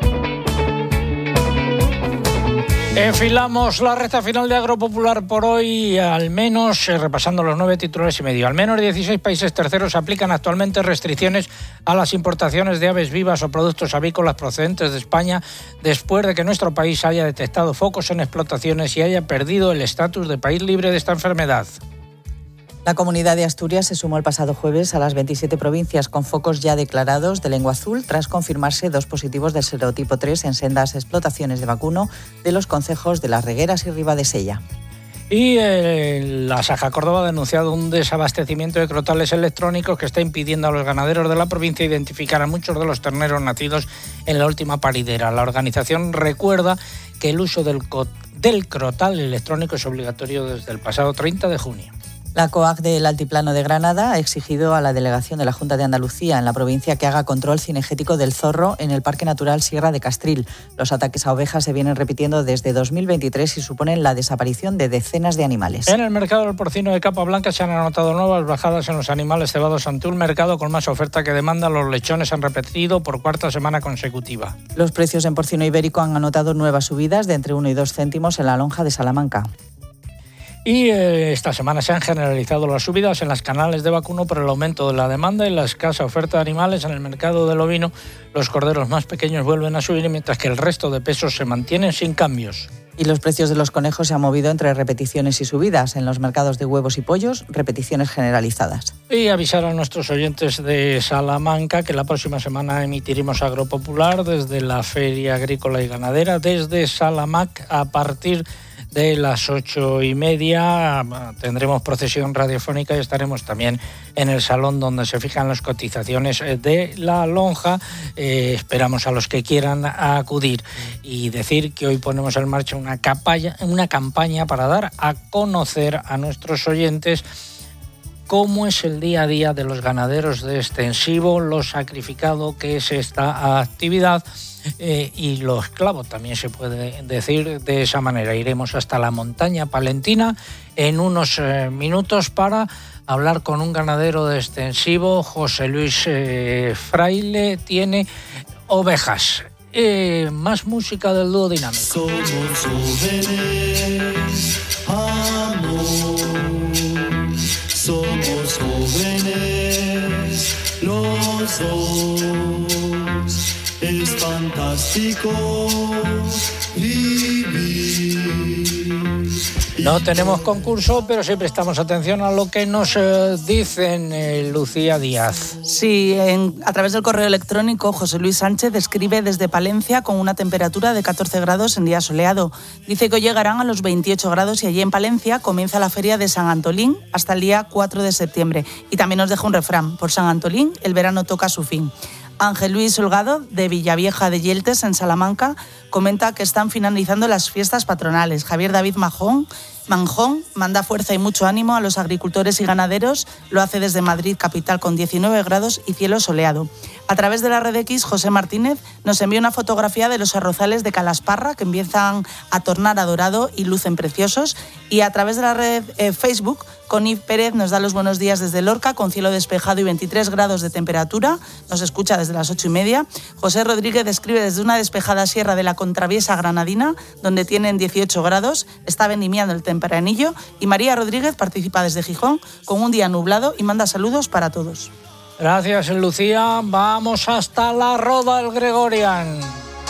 Enfilamos la recta final de Agropopular por hoy, al menos, eh, repasando los nueve titulares y medio. Al menos dieciséis países terceros aplican actualmente restricciones a las importaciones de aves vivas o productos avícolas procedentes de España después de que nuestro país haya detectado focos en explotaciones y haya perdido el estatus de país libre de esta enfermedad. La Comunidad de Asturias se sumó el pasado jueves a las veintisiete provincias con focos ya declarados de lengua azul tras confirmarse dos positivos del serotipo tres en sendas explotaciones de vacuno de los concejos de Las Regueras y Ribadesella. Y eh, la Saja Córdoba ha denunciado un desabastecimiento de crotales electrónicos que está impidiendo a los ganaderos de la provincia identificar a muchos de los terneros nacidos en la última paridera. La organización recuerda que el uso del, co- del crotal electrónico es obligatorio desde el pasado treinta de junio. La COAG del Altiplano de Granada ha exigido a la delegación de la Junta de Andalucía en la provincia que haga control cinegético del zorro en el Parque Natural Sierra de Castril. Los ataques a ovejas se vienen repitiendo desde dos mil veintitrés y suponen la desaparición de decenas de animales. En el mercado del porcino de capa blanca se han anotado nuevas bajadas en los animales cebados ante un mercado con más oferta que demanda. Los lechones han repetido por cuarta semana consecutiva. Los precios en porcino ibérico han anotado nuevas subidas de entre uno y dos céntimos en la lonja de Salamanca. Y eh, esta semana se han generalizado las subidas en las canales de vacuno por el aumento de la demanda y la escasa oferta de animales. En el mercado del ovino, los corderos más pequeños vuelven a subir, mientras que el resto de pesos se mantienen sin cambios. Y los precios de los conejos se han movido entre repeticiones y subidas. En los mercados de huevos y pollos, repeticiones generalizadas. Y avisar a nuestros oyentes de Salamanca que la próxima semana emitiremos Agropopular desde la Feria Agrícola y Ganadera, desde Salamac, a partir de las ocho y media. Tendremos procesión radiofónica y estaremos también en el salón donde se fijan las cotizaciones de la lonja. Eh, esperamos a los que quieran acudir y decir que hoy ponemos en marcha una campaña, una campaña para dar a conocer a nuestros oyentes cómo es el día a día de los ganaderos de extensivo, lo sacrificado que es esta actividad. Eh, y lo esclavo también se puede decir de esa manera. Iremos hasta la montaña palentina en unos eh, minutos para hablar con un ganadero de extensivo. José Luis eh, Fraile tiene ovejas. Eh, más música del dúo dinámico. Somos jóvenes, amor. Somos jóvenes, los dos. Es fantástico vivir. No tenemos concurso, pero sí prestamos atención a lo que nos eh, dicen eh, Lucía Díaz. Sí, en, a través del correo electrónico, José Luis Sánchez escribe desde Palencia con una temperatura de catorce grados en día soleado. Dice que hoy llegarán a los veintiocho grados y allí en Palencia comienza la feria de San Antolín hasta el día cuatro de septiembre. Y también nos deja un refrán: por San Antolín el verano toca su fin. Ángel Luis Holgado, de Villavieja de Yeltes, en Salamanca, comenta que están finalizando las fiestas patronales. Javier David Majón, Manjón manda fuerza y mucho ánimo a los agricultores y ganaderos. Lo hace desde Madrid capital con diecinueve grados y cielo soleado. A través de la red X, José Martínez nos envía una fotografía de los arrozales de Calasparra que empiezan a tornar a dorado y lucen preciosos. Y a través de la red eh, Facebook, Connie Pérez nos da los buenos días desde Lorca con cielo despejado y veintitrés grados de temperatura. Nos escucha desde las ocho y media. José Rodríguez escribe desde una despejada sierra de la Contraviesa granadina, donde tienen dieciocho grados. Está vendimiando el tempranillo. Y María Rodríguez participa desde Gijón con un día nublado y manda saludos para todos. Gracias, Lucía. Vamos hasta la Roda del Gregorian.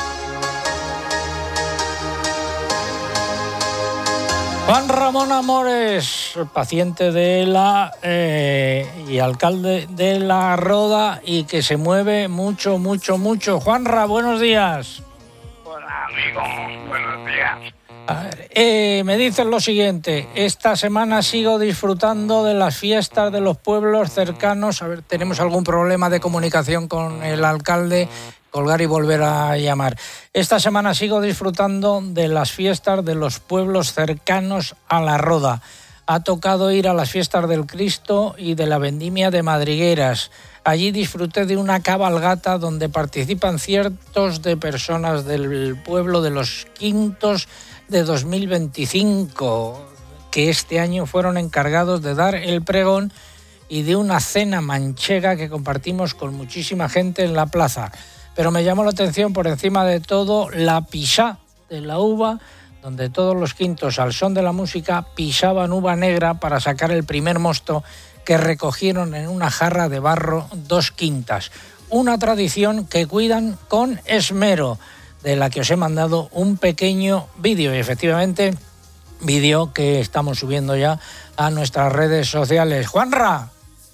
Juan Ramón Amores, paciente de la eh, y alcalde de la Roda y que se mueve mucho, mucho, mucho. Juanra, buenos días. Hola, amigo. Buenos días. A ver, eh, me dicen lo siguiente: esta semana sigo disfrutando de las fiestas de los pueblos cercanos. A ver, tenemos algún problema de comunicación con el alcalde. Colgar y volver a llamar. Esta semana sigo disfrutando de las fiestas de los pueblos cercanos a la Roda. ha tocado ir a las fiestas del Cristo y de la Vendimia de Madrigueras. Allí disfruté de una cabalgata donde participan cientos de personas del pueblo de Los Quintos de dos mil veinticinco, que este año fueron encargados de dar el pregón y de una cena manchega que compartimos con muchísima gente en la plaza. Pero me llamó la atención por encima de todo la pisá de la uva, donde todos los quintos al son de la música pisaban uva negra para sacar el primer mosto que recogieron en una jarra de barro dos quintas. Una tradición que cuidan con esmero, de la que os he mandado un pequeño vídeo. Y efectivamente, vídeo que estamos subiendo ya a nuestras redes sociales. ¡Juanra!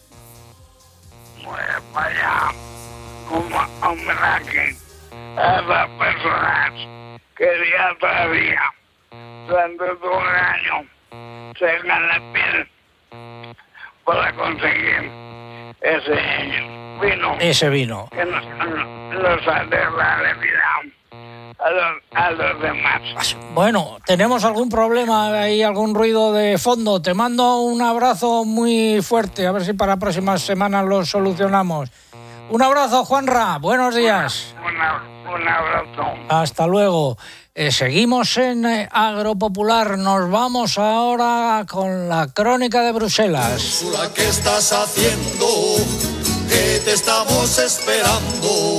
Pues vaya un homenaje a las personas que día tras día, durante todo el año, se dejan la piel para conseguir ese vino. Ese vino. Que nos, nos alegra la vida a los, a los demás. Bueno, tenemos algún problema ahí, algún ruido de fondo. Te mando un abrazo muy fuerte, a ver si para la próxima semana lo solucionamos. Un abrazo, Juanra. Buenos días. Una, un abrazo. Hasta luego. Eh, seguimos en eh, Agropopular. Nos vamos ahora con la crónica de Bruselas. Úrsula, ¿qué estás haciendo? Que te estamos esperando.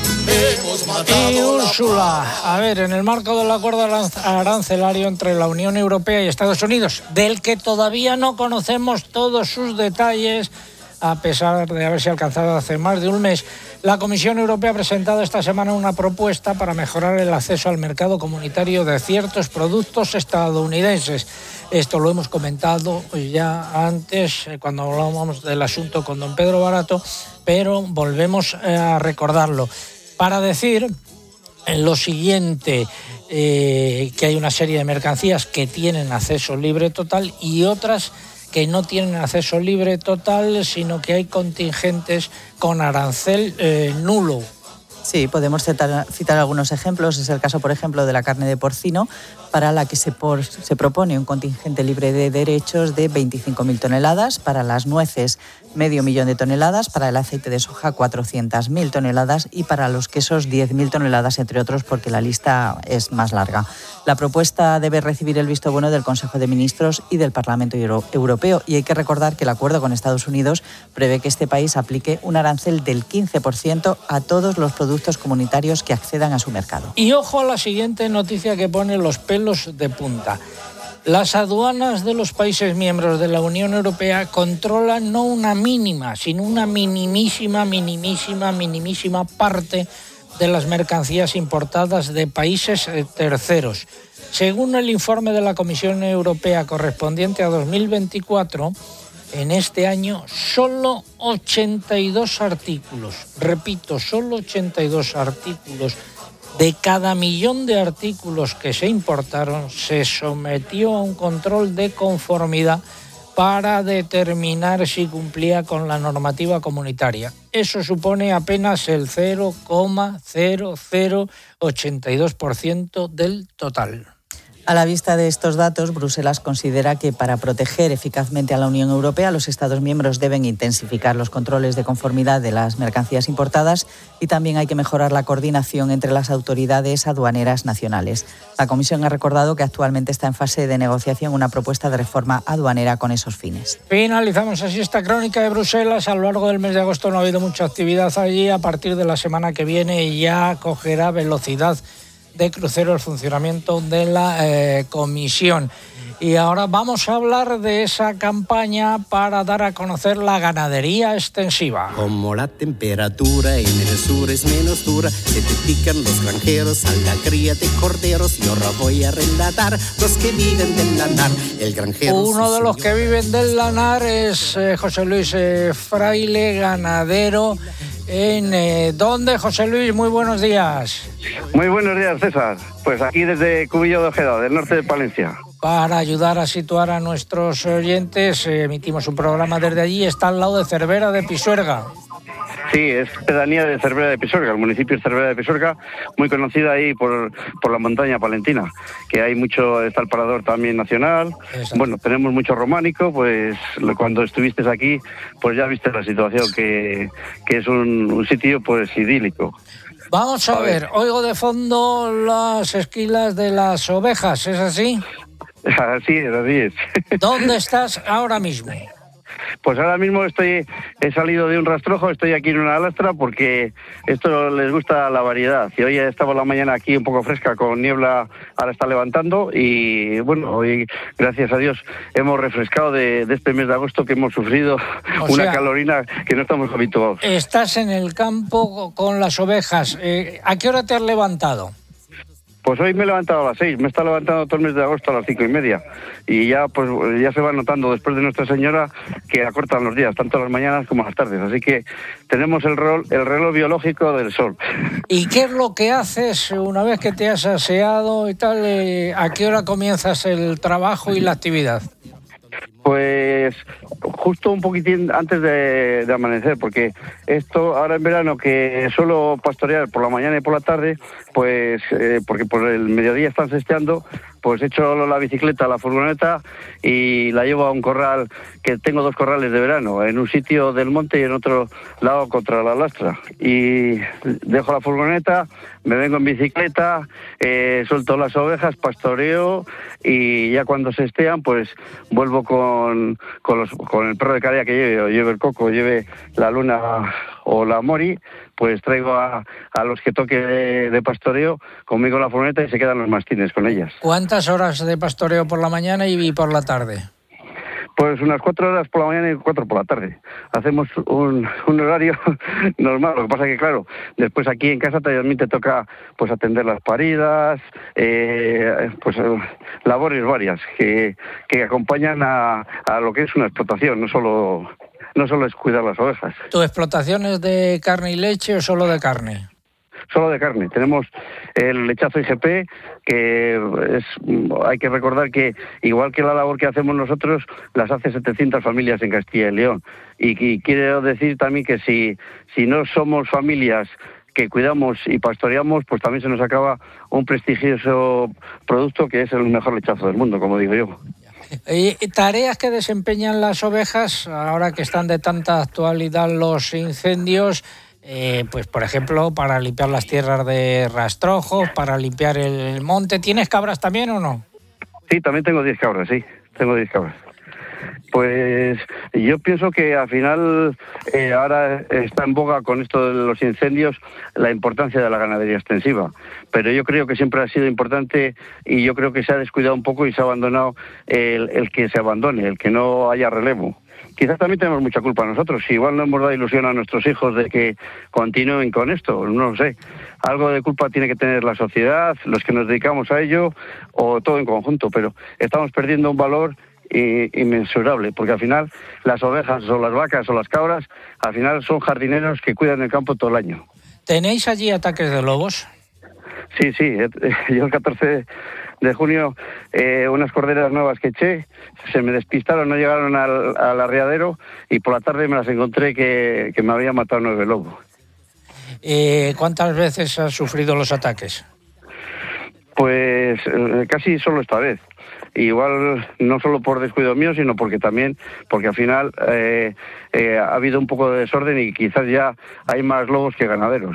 Hemos matado y Úrsula, a ver, en el marco del acuerdo arancelario entre la Unión Europea y Estados Unidos, del que todavía no conocemos todos sus detalles, a pesar de haberse alcanzado hace más de un mes, la Comisión Europea ha presentado esta semana una propuesta para mejorar el acceso al mercado comunitario de ciertos productos estadounidenses. Esto lo hemos comentado ya antes, cuando hablábamos del asunto con don Pedro Barato, pero volvemos a recordarlo para decir lo siguiente, eh, que hay una serie de mercancías que tienen acceso libre total y otras que no tienen acceso libre total, sino que hay contingentes con arancel eh, nulo. Sí, podemos citar, citar algunos ejemplos. Es el caso, por ejemplo, de la carne de porcino, para la que se, por, se propone un contingente libre de derechos de veinticinco mil toneladas, para las nueces medio millón de toneladas, para el aceite de soja cuatrocientas mil toneladas y para los quesos diez mil toneladas, entre otros, porque la lista es más larga. La propuesta debe recibir el visto bueno del Consejo de Ministros y del Parlamento Euro- Europeo, y hay que recordar que el acuerdo con Estados Unidos prevé que este país aplique un arancel del quince por ciento a todos los productos comunitarios que accedan a su mercado. Y ojo a la siguiente noticia que pone los pelos de punta. Las aduanas de los países miembros de la Unión Europea controlan no una mínima, sino una minimísima, minimísima, minimísima parte de las mercancías importadas de países terceros. Según el informe de la Comisión Europea correspondiente a dos mil veinticuatro, en este año solo ochenta y dos artículos, repito, solo ochenta y dos artículos de cada millón de artículos que se importaron se sometió a un control de conformidad para determinar si cumplía con la normativa comunitaria. Eso supone apenas el cero coma cero cero ochenta y dos por ciento del total. A la vista de estos datos, Bruselas considera que para proteger eficazmente a la Unión Europea, los Estados miembros deben intensificar los controles de conformidad de las mercancías importadas y también hay que mejorar la coordinación entre las autoridades aduaneras nacionales. La Comisión ha recordado que actualmente está en fase de negociación una propuesta de reforma aduanera con esos fines. Finalizamos así esta crónica de Bruselas. A lo largo del mes de agosto no ha habido mucha actividad allí. A partir de la semana que viene ya cogerá velocidad de crucero el funcionamiento de la eh, comisión. Y ahora vamos a hablar de esa campaña para dar a conocer la ganadería extensiva. Como la temperatura en el sur es menos dura, se te pican los granjeros a la cría de corderos. Y ahora voy a relatar los que viven del lanar. El granjero. Uno de los que viven del lanar es eh, José Luis eh, Fraile, ganadero. ¿En eh, dónde, José Luis? Muy buenos días. Muy buenos días, César. Pues aquí desde Cubillo de Ojeda, del norte de Palencia. Para ayudar a situar a nuestros oyentes, eh, emitimos un programa desde allí. Está al lado de Cervera de Pisuerga. Sí, es pedanía de Cervera de Pisuerga, el municipio es Cervera de Pisuerga, muy conocida ahí por, por la montaña palentina, que hay mucho, está el parador también nacional. Exacto. Bueno, tenemos mucho románico, pues cuando estuviste aquí, pues ya viste la situación, que, que es un, un sitio pues idílico. Vamos a, a ver, ver, oigo de fondo las esquilas de las ovejas, ¿es así? Así es, así es. ¿Dónde estás ahora mismo? Pues ahora mismo estoy, he salido de un rastrojo, estoy aquí en una lastra porque esto les gusta la variedad. Y hoy estaba la mañana aquí un poco fresca con niebla, ahora está levantando y bueno, hoy gracias a Dios hemos refrescado de, de este mes de agosto que hemos sufrido o una sea, calorina que no estamos habituados. Estás en el campo con las ovejas. Eh, ¿A qué hora te has levantado? Pues hoy me he levantado a las seis, me está levantando todo el mes de agosto a las cinco y media y ya pues ya se va notando después de Nuestra Señora que acortan los días, tanto las mañanas como las tardes, así que tenemos el rol, el reloj biológico del sol. ¿Y qué es lo que haces una vez que te has aseado y tal? Eh, ¿A qué hora comienzas el trabajo y la actividad? Pues justo un poquitín antes de, de amanecer, porque esto ahora en verano que suelo pastorear por la mañana y por la tarde, pues eh, porque por el mediodía están cesteando, pues echo la bicicleta a la furgoneta y la llevo a un corral, que tengo dos corrales de verano, en un sitio del monte y en otro lado contra la lastra. Y dejo la furgoneta, me vengo en bicicleta, eh, suelto las ovejas, pastoreo y ya cuando se estean, pues vuelvo con, con, los, con el perro de cría que lleve, o lleve el Coco, lleve la Luna o la Mori, pues traigo a, a los que toque de, de pastoreo conmigo en la furgoneta y se quedan los mastines con ellas. ¿Cuántas horas de pastoreo por la mañana y por la tarde? Pues unas cuatro horas por la mañana y cuatro por la tarde. Hacemos un, un horario normal, lo que pasa que claro, después aquí en casa también te toca pues atender las paridas, eh, pues labores varias que, que acompañan a, a lo que es una explotación, no solo... No solo es cuidar las ovejas. ¿Tu explotación es de carne y leche o solo de carne? Solo de carne. Tenemos el lechazo I G P, que es, hay que recordar que igual que la labor que hacemos nosotros, las hace setecientas familias en Castilla y León. Y, y quiero decir también que si, si no somos familias que cuidamos y pastoreamos, pues también se nos acaba un prestigioso producto que es el mejor lechazo del mundo, como digo yo. ¿Y tareas que desempeñan las ovejas ahora que están de tanta actualidad los incendios? Eh, pues por ejemplo, para limpiar las tierras de rastrojos, para limpiar el monte. ¿Tienes cabras también o no? Sí, también tengo diez cabras, sí, tengo diez cabras. Pues yo pienso que al final eh, ahora está en boga con esto de los incendios la importancia de la ganadería extensiva, pero yo creo que siempre ha sido importante y yo creo que se ha descuidado un poco y se ha abandonado el, el que se abandone, el que no haya relevo. Quizás también tenemos mucha culpa nosotros, igual no hemos dado ilusión a nuestros hijos de que continúen con esto, no lo sé. Algo de culpa tiene que tener la sociedad, los que nos dedicamos a ello o todo en conjunto, pero estamos perdiendo un valor inmensurable, porque al final las ovejas o las vacas o las cabras al final son jardineros que cuidan el campo todo el año. ¿Tenéis allí ataques de lobos? Sí, sí, yo el catorce de junio eh, unas corderas nuevas que eché se me despistaron, no llegaron al, al arriadero y por la tarde me las encontré que, que me había matado nueve lobos. Eh, ¿Cuántas veces has sufrido los ataques? Pues eh, casi solo esta vez. Igual no solo por descuido mío, sino porque también, porque al final eh, eh, ha habido un poco de desorden y quizás ya hay más lobos que ganaderos.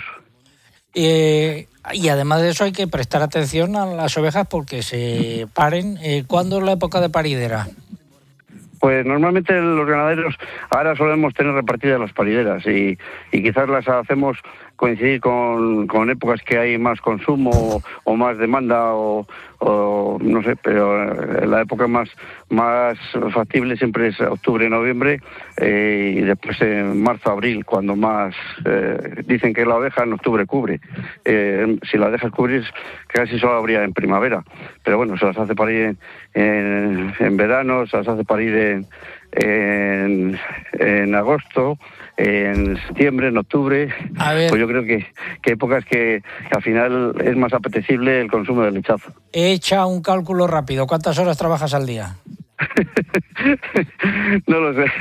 Eh, y además de eso hay que prestar atención a las ovejas porque se paren. Eh, ¿Cuándo es la época de paridera? Pues normalmente los ganaderos ahora solemos tener repartidas las parideras y, y quizás las hacemos coincidir con, con épocas que hay más consumo o, o más demanda o, o no sé, pero la época más, más factible siempre es octubre, noviembre eh, y después en marzo, abril, cuando más eh, dicen que la oveja en octubre cubre. Eh, si la dejas cubrir casi solo habría en primavera, pero bueno, se las hace parir en, en, en verano, se las hace parir en, en, en agosto, en septiembre, en octubre. A ver. Pues yo creo que, que épocas que, que al final es más apetecible el consumo del lechazo. Echa un cálculo rápido. ¿Cuántas horas trabajas al día? No lo sé.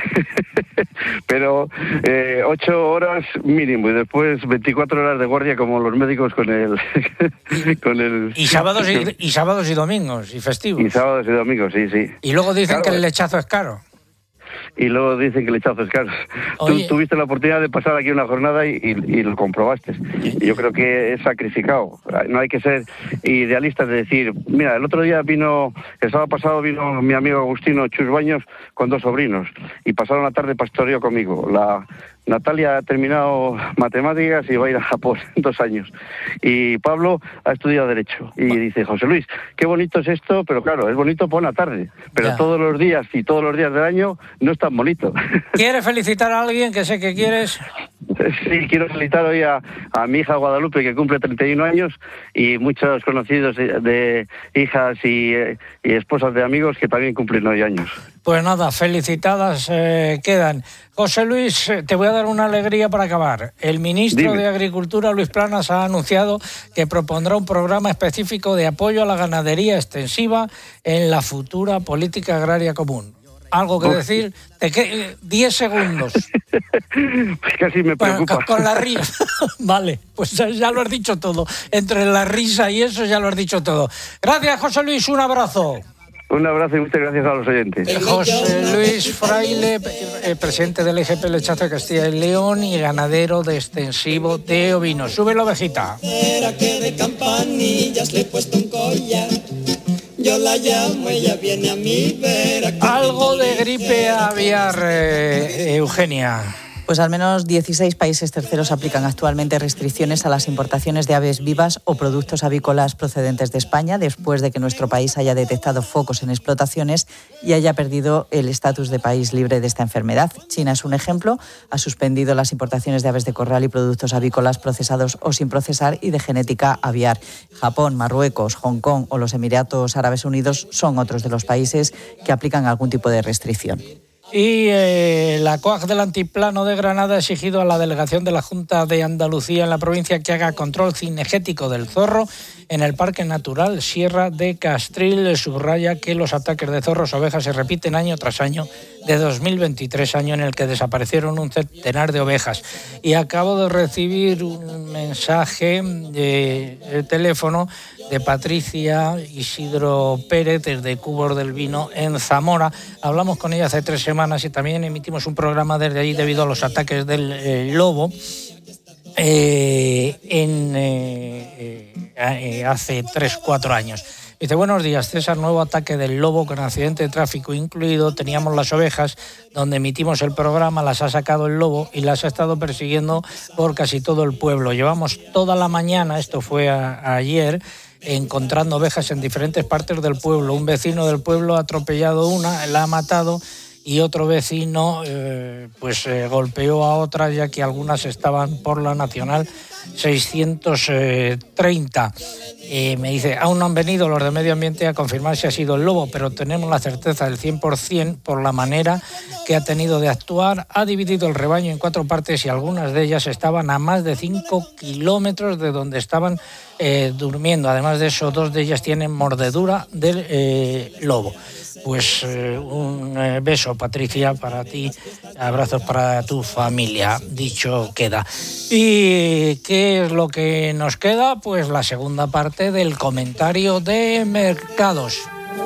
Pero eh, ocho horas mínimo y después veinticuatro horas de guardia como los médicos con el... con el y, sábados y, y sábados y domingos y festivos. Y sábados y domingos, sí, sí. Y luego dicen claro, que el lechazo es caro. Y luego dicen que el lechazo es caro. Tú tuviste la oportunidad de pasar aquí una jornada y, y, y lo comprobaste. Y yo creo que es sacrificado. No hay que ser idealistas de decir, mira, el otro día vino, el sábado pasado vino mi amigo Agustino Chus Baños con dos sobrinos y pasaron la tarde pastoreo conmigo. La Natalia ha terminado matemáticas y va a ir a Japón en dos años. Y Pablo ha estudiado Derecho. Y dice, José Luis, qué bonito es esto, pero claro, es bonito por una tarde. Pero ya. Todos los días y todos los días del año no es tan bonito. ¿Quieres felicitar a alguien que sé que quieres? Sí, quiero felicitar hoy a, a mi hija Guadalupe, que cumple treinta y uno años, y muchos conocidos de, de hijas y, y esposas de amigos que también cumplen hoy años. Pues nada, felicitadas eh, quedan. José Luis, te voy a dar una alegría para acabar. El ministro Dime. de Agricultura, Luis Planas, ha anunciado que propondrá un programa específico de apoyo a la ganadería extensiva en la futura política agraria común. ¿Algo que decir? Te que diez segundos. Pues casi me preocupa. Bueno, con, con la risa. Vale, pues ya lo has dicho todo. Entre la risa y eso ya lo has dicho todo. Gracias, José Luis, un abrazo. Un abrazo y muchas gracias a los oyentes. José Luis Fraile, eh, presidente del I G P Lechazo de Castilla y León y ganadero de extensivo de ovinos. Sube la ovejita. Que de campanillas le he puesto un collar. Yo la llamo, ella viene a mi vera. Algo de gripe aviar, eh, Eugenia. Pues al menos dieciséis países terceros aplican actualmente restricciones a las importaciones de aves vivas o productos avícolas procedentes de España después de que nuestro país haya detectado focos en explotaciones y haya perdido el estatus de país libre de esta enfermedad. China es un ejemplo, ha suspendido las importaciones de aves de corral y productos avícolas procesados o sin procesar y de genética aviar. Japón, Marruecos, Hong Kong o los Emiratos Árabes Unidos son otros de los países que aplican algún tipo de restricción. Y eh, la COAG del Altiplano de Granada ha exigido a la delegación de la Junta de Andalucía en la provincia que haga control cinegético del zorro en el Parque Natural Sierra de Castril. Subraya que los ataques de zorros ovejas se repiten año tras año de dos mil veintitrés, año en el que desaparecieron un centenar de ovejas. Y acabo de recibir un mensaje de, de teléfono de Patricia Isidro Pérez desde Cubos del Vino en Zamora. Hablamos con ella hace tres semanas y también emitimos un programa desde allí debido a los ataques del eh, lobo eh, en, eh, eh, hace tres, cuatro años. Dice, buenos días, César, nuevo ataque del lobo con accidente de tráfico incluido. Teníamos las ovejas donde emitimos el programa, las ha sacado el lobo y las ha estado persiguiendo por casi todo el pueblo. Llevamos toda la mañana, esto fue a, a ayer, encontrando ovejas en diferentes partes del pueblo. Un vecino del pueblo ha atropellado una, la ha matado y otro vecino eh, pues eh, golpeó a otras, ya que algunas estaban por la Nacional seiscientos treinta. Eh, me dice, aún no han venido los de Medio Ambiente a confirmar si ha sido el lobo, pero tenemos la certeza del cien por ciento por la manera que ha tenido de actuar. Ha dividido el rebaño en cuatro partes y algunas de ellas estaban a más de cinco kilómetros de donde estaban eh, durmiendo. Además de eso, dos de ellas tienen mordedura del eh, lobo. Pues eh, un eh, beso, Patricia, para ti, abrazos para tu familia, dicho queda. ¿Y qué es lo que nos queda? Pues la segunda parte del comentario de mercados.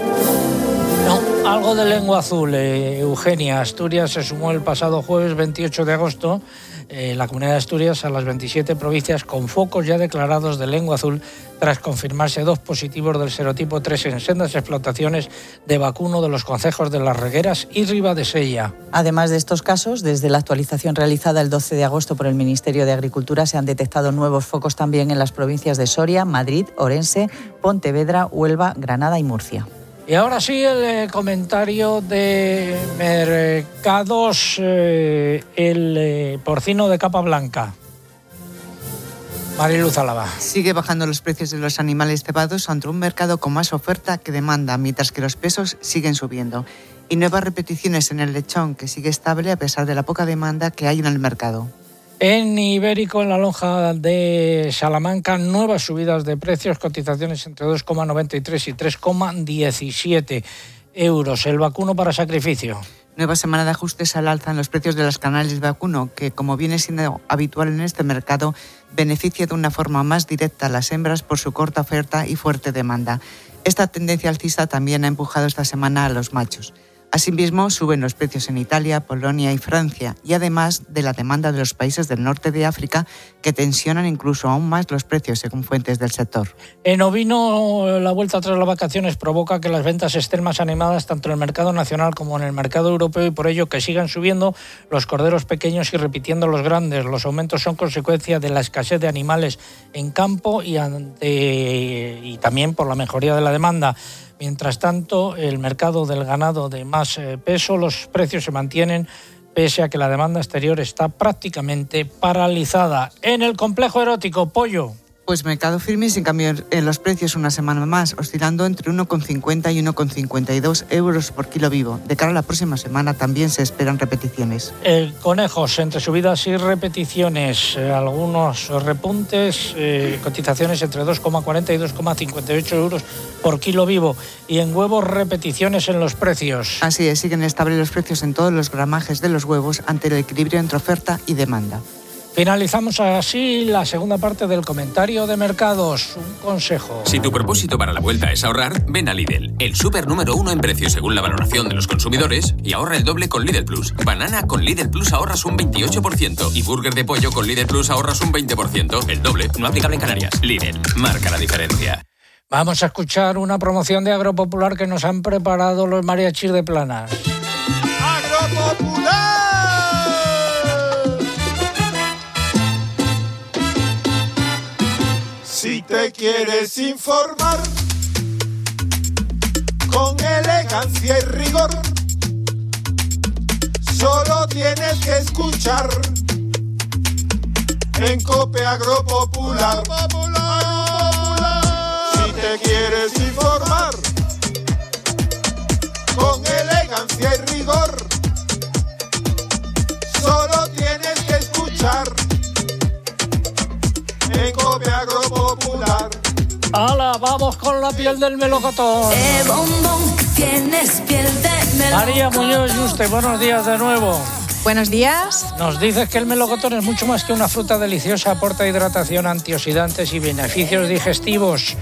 No, algo de lengua azul, eh, Eugenia. Asturias se sumó el pasado jueves veintiocho de agosto, eh, la Comunidad de Asturias, a las veintisiete provincias con focos ya declarados de lengua azul tras confirmarse dos positivos del serotipo tres en sendas explotaciones de vacuno de los concejos de Las Regueras y Ribadesella. Además de estos casos, desde la actualización realizada el doce de agosto por el Ministerio de Agricultura se han detectado nuevos focos también en las provincias de Soria, Madrid, Orense, Pontevedra, Huelva, Granada y Murcia. Y ahora sí, el eh, comentario de mercados, eh, el eh, porcino de capa blanca. Mariluz Álava. Sigue bajando los precios de los animales cebados ante un mercado con más oferta que demanda, mientras que los pesos siguen subiendo. Y nuevas repeticiones en el lechón, que sigue estable a pesar de la poca demanda que hay en el mercado. En Ibérico, en la lonja de Salamanca, nuevas subidas de precios, cotizaciones entre dos coma noventa y tres y tres coma diecisiete. euros. El vacuno para sacrificio. Nueva semana de ajustes al alza en los precios de las canales de vacuno, que, como viene siendo habitual en este mercado, beneficia de una forma más directa a las hembras por su corta oferta y fuerte demanda. Esta tendencia alcista también ha empujado esta semana a los machos. Asimismo, suben los precios en Italia, Polonia y Francia, y además de la demanda de los países del norte de África, que tensionan incluso aún más los precios, según fuentes del sector. En ovino, la vuelta tras las vacaciones provoca que las ventas estén más animadas tanto en el mercado nacional como en el mercado europeo, y por ello que sigan subiendo los corderos pequeños y repitiendo los grandes. Los aumentos son consecuencia de la escasez de animales en campo y, ante, y también por la mejoría de la demanda. Mientras tanto, el mercado del ganado de más peso, los precios se mantienen pese a que la demanda exterior está prácticamente paralizada. En el complejo erótico, pollo. Pues mercado firme y sin cambio en los precios una semana más, oscilando entre uno coma cincuenta y uno coma cincuenta y dos euros por kilo vivo. De cara a la próxima semana también se esperan repeticiones. Eh, conejos, entre subidas y repeticiones, eh, algunos repuntes, eh, cotizaciones entre dos coma cuarenta y dos coma cincuenta y ocho euros por kilo vivo. Y en huevos, repeticiones en los precios. Así es, siguen estables los precios en todos los gramajes de los huevos ante el equilibrio entre oferta y demanda. Finalizamos así la segunda parte del comentario de mercados. Un consejo. Si tu propósito para la vuelta es ahorrar, ven a Lidl, el súper número uno en precios según la valoración de los consumidores, y ahorra el doble con Lidl Plus. Banana con Lidl Plus ahorras un veintiocho por ciento y burger de pollo con Lidl Plus ahorras un veinte por ciento. El doble, no aplicable en Canarias. Lidl, marca la diferencia. Vamos a escuchar una promoción de Agropopular que nos han preparado los mariachis de Planas. ¡Agropopular! Si te quieres informar con elegancia y rigor, solo tienes que escuchar en COPE Agropopular. Si te quieres informar con elegancia y rigor, solo tienes que escuchar en COPE Agropopular. ¡Hala! Vamos con la piel del melocotón. Eh, bombón, tienes piel de melocotón. María Muñoz Yuste, buenos días de nuevo. Buenos días. Nos dices que el melocotón es mucho más que una fruta deliciosa, aporta hidratación, antioxidantes y beneficios digestivos.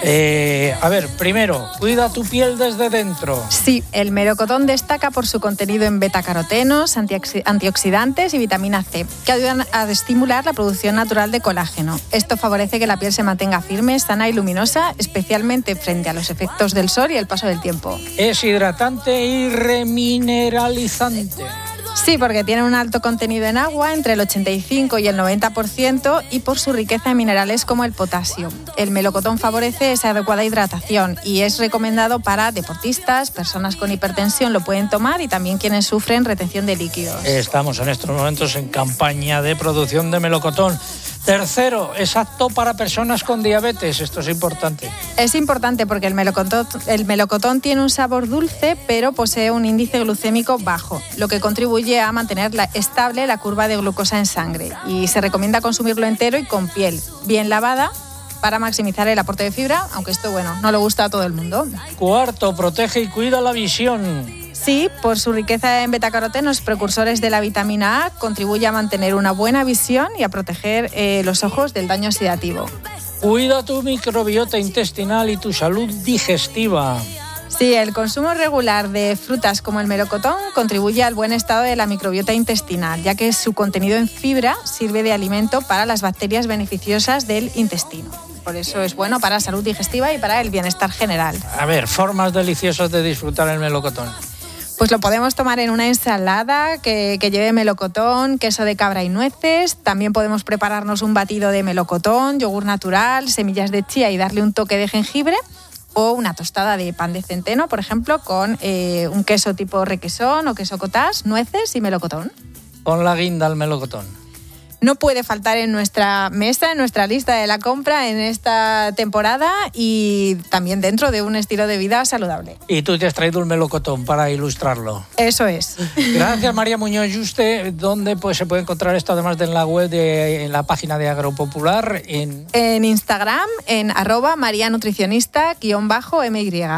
Eh, a ver, primero, cuida tu piel desde dentro. Sí, el melocotón destaca por su contenido en betacarotenos, antioxidantes y vitamina C, que ayudan a estimular la producción natural de colágeno. Esto favorece que la piel se mantenga firme, sana y luminosa, especialmente frente a los efectos del sol y el paso del tiempo. Es hidratante y remineralizante. Sí, porque tiene un alto contenido en agua, entre el ochenta y cinco y el noventa por ciento, y por su riqueza en minerales como el potasio. El melocotón favorece esa adecuada hidratación y es recomendado para deportistas, personas con hipertensión lo pueden tomar y también quienes sufren retención de líquidos. Estamos en estos momentos en campaña de producción de melocotón. Tercero, es apto para personas con diabetes. Esto es importante. Es importante porque el melocotón, el melocotón tiene un sabor dulce, pero posee un índice glucémico bajo, lo que contribuye a mantener la, estable la curva de glucosa en sangre. Y se recomienda consumirlo entero y con piel bien lavada para maximizar el aporte de fibra, aunque esto, bueno, no le gusta a todo el mundo. Cuarto, protege y cuida la visión. Sí, por su riqueza en betacarotenos, precursores de la vitamina A, contribuye a mantener una buena visión y a proteger eh, los ojos del daño oxidativo. Cuida tu microbiota intestinal y tu salud digestiva. Sí, el consumo regular de frutas como el melocotón contribuye al buen estado de la microbiota intestinal, ya que su contenido en fibra sirve de alimento para las bacterias beneficiosas del intestino. Por eso es bueno para la salud digestiva y para el bienestar general. A ver, formas deliciosas de disfrutar el melocotón. Pues lo podemos tomar en una ensalada que, que lleve melocotón, queso de cabra y nueces. También podemos prepararnos un batido de melocotón, yogur natural, semillas de chía y darle un toque de jengibre. O una tostada de pan de centeno, por ejemplo, con eh, un queso tipo requesón o queso cottage, nueces y melocotón. Pon la guinda al melocotón. No puede faltar en nuestra mesa, en nuestra lista de la compra en esta temporada y también dentro de un estilo de vida saludable. Y tú te has traído un melocotón para ilustrarlo. Eso es. Gracias, María Muñoz Yuste. ¿Dónde pues, se puede encontrar esto, además de en la web, de, en la página de Agropopular? En, en Instagram, en arroba marianutricionista guión bajo M Y.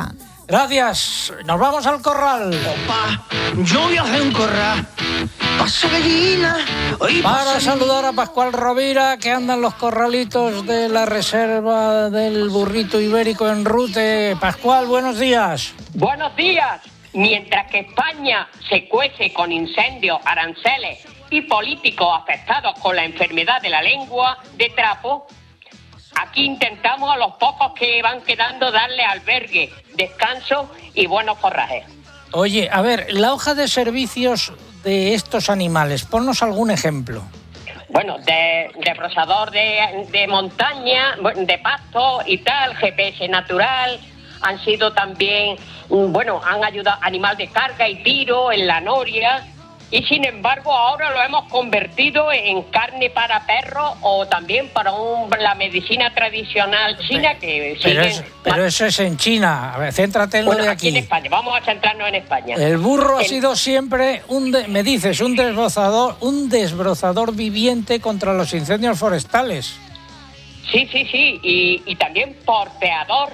Gracias. Nos vamos al corral. Opa, yo voy a hacer un corral. Pasa gallina. Oye, Para pasa saludar a Pascual Rovira, que anda en los corralitos de la reserva del burrito ibérico en Rute. Pascual, buenos días. Buenos días. Mientras que España se cuece con incendios, aranceles y políticos afectados con la enfermedad de la lengua de trapo, aquí intentamos a los pocos que van quedando darle albergue, descanso y buenos forrajes. Oye, a ver, la hoja de servicios de estos animales, ponnos algún ejemplo. Bueno, de, de procesador de, de montaña, de pasto y tal, G P S natural, han sido también, bueno, han ayudado animal de carga y tiro en la noria. Y sin embargo ahora lo hemos convertido en carne para perros o también para un, la medicina tradicional china que Pero, sigue... es, pero eso es en China. A ver, céntrate en Bueno, lo de aquí aquí. en España, vamos a centrarnos en España. El burro ha El- sido siempre un, de- me dices, un desbrozador, un desbrozador viviente contra los incendios forestales. Sí, sí, sí, y, y también porteador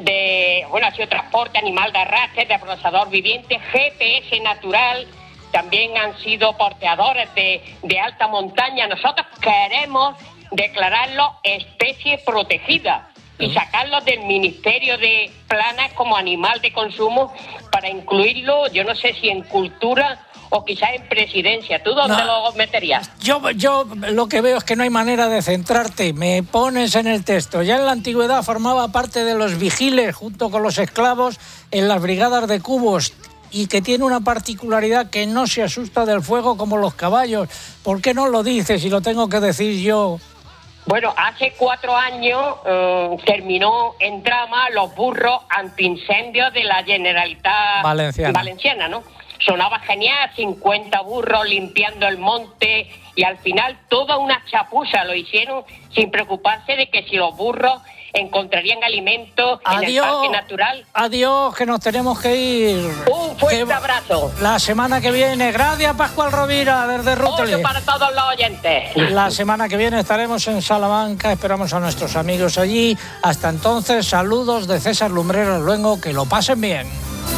de, bueno, ha sido transporte animal de arrastre, de procesador viviente, G P S natural, también han sido porteadores de, de alta montaña. Nosotros queremos declararlo especie protegida y sacarlo del Ministerio de Planas como animal de consumo para incluirlo, yo no sé si en cultura o quizás en presidencia. ¿Tú dónde No. lo meterías? Yo, yo lo que veo es que no hay manera de centrarte. Me pones en el texto. Ya en la antigüedad formaba parte de los vigiles junto con los esclavos en las brigadas de cubos y que tiene una particularidad que no se asusta del fuego como los caballos. ¿Por qué no lo dices y lo tengo que decir yo? Bueno, hace cuatro años eh, terminó en trama los burros antiincendios de la Generalitat Valenciana. Valenciana, ¿no? Sonaba genial, cincuenta burros limpiando el monte y al final toda una chapuza lo hicieron sin preocuparse de que si los burros encontrarían alimento en el Adiós. parque natural. Adiós, que nos tenemos que ir. Un fuerte Que- abrazo. La semana que viene. Gracias, Pascual Rovira, desde Rutele. Otro para todos los oyentes. La semana que viene estaremos en Salamanca, esperamos a nuestros amigos allí. Hasta entonces, saludos de César Lumbreras Luengo, que lo pasen bien.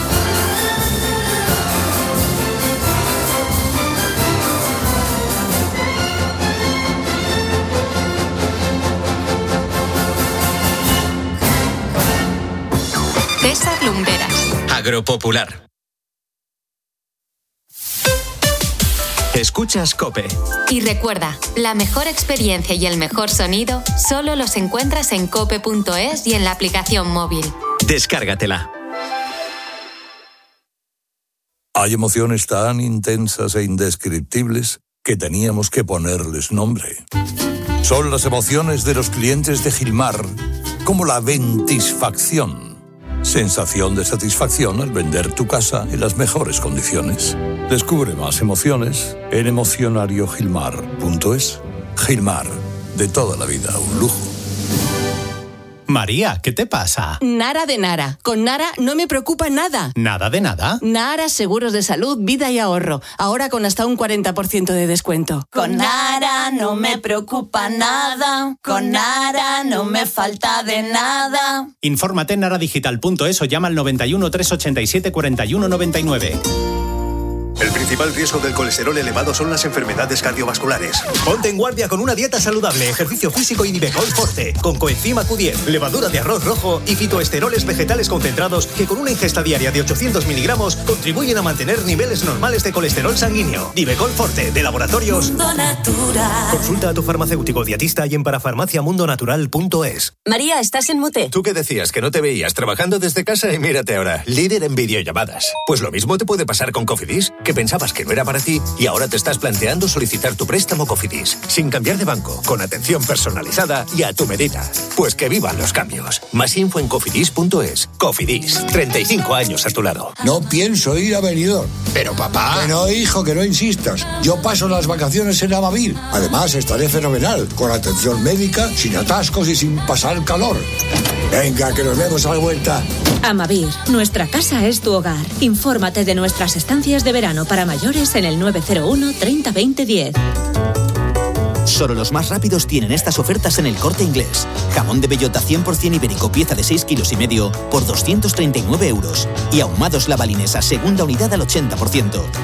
César Lumbreras. Agropopular. Escuchas COPE. Y recuerda, la mejor experiencia y el mejor sonido solo los encuentras en cope punto es y en la aplicación móvil. Descárgatela. Hay emociones tan intensas e indescriptibles que teníamos que ponerles nombre. Son las emociones de los clientes de Gilmar, como la ventisfacción. Sensación de satisfacción al vender tu casa en las mejores condiciones. Descubre más emociones en emocionario gilmar punto es. Gilmar, de toda la vida, un lujo. María, ¿qué te pasa? Nara de Nara. Con Nara no me preocupa nada. ¿Nada de nada? Nara Seguros de Salud, Vida y Ahorro. Ahora con hasta un cuarenta por ciento de descuento. Con Nara no me preocupa nada. Con Nara no me falta de nada. Infórmate en naradigital punto es o llama al noventa y uno, trescientos ochenta y siete, cuarenta y uno noventa y nueve. El principal riesgo del colesterol elevado son las enfermedades cardiovasculares. Ponte en guardia con una dieta saludable, ejercicio físico y Nivecol Forte, con coenzima Q diez, levadura de arroz rojo y fitoesteroles vegetales concentrados que con una ingesta diaria de ochocientos miligramos contribuyen a mantener niveles normales de colesterol sanguíneo. Nivecol Forte, de Laboratorios Mundo Natural. Consulta a tu farmacéutico dietista y en parafarmacia mundo natural punto es. María, estás en mute. ¿Tú qué decías? Que no te veías trabajando desde casa y mírate ahora, líder en videollamadas. Pues lo mismo te puede pasar con Cofidis, que pensabas que no era para ti y ahora te estás planteando solicitar tu préstamo Cofidis, sin cambiar de banco, con atención personalizada y a tu medida. Pues que vivan los cambios. Más info en cofidis punto es. Cofidis, treinta y cinco años a tu lado. No pienso ir a Benidorm. Pero papá... Que no, hijo, que no insistas. Yo paso las vacaciones en Amavir. Además, estaré fenomenal, con atención médica, sin atascos y sin pasar calor. Venga, que nos vemos a la vuelta. Amavir, nuestra casa es tu hogar. Infórmate de nuestras estancias de verano para mayores en el nueve cero uno, treinta, veinte, diez. Solo los más rápidos tienen estas ofertas en El Corte Inglés. Jamón de bellota cien por ciento ibérico, pieza de seis kilos y medio por doscientos treinta y nueve euros. Y ahumados La Balinesa, segunda unidad al ochenta por ciento.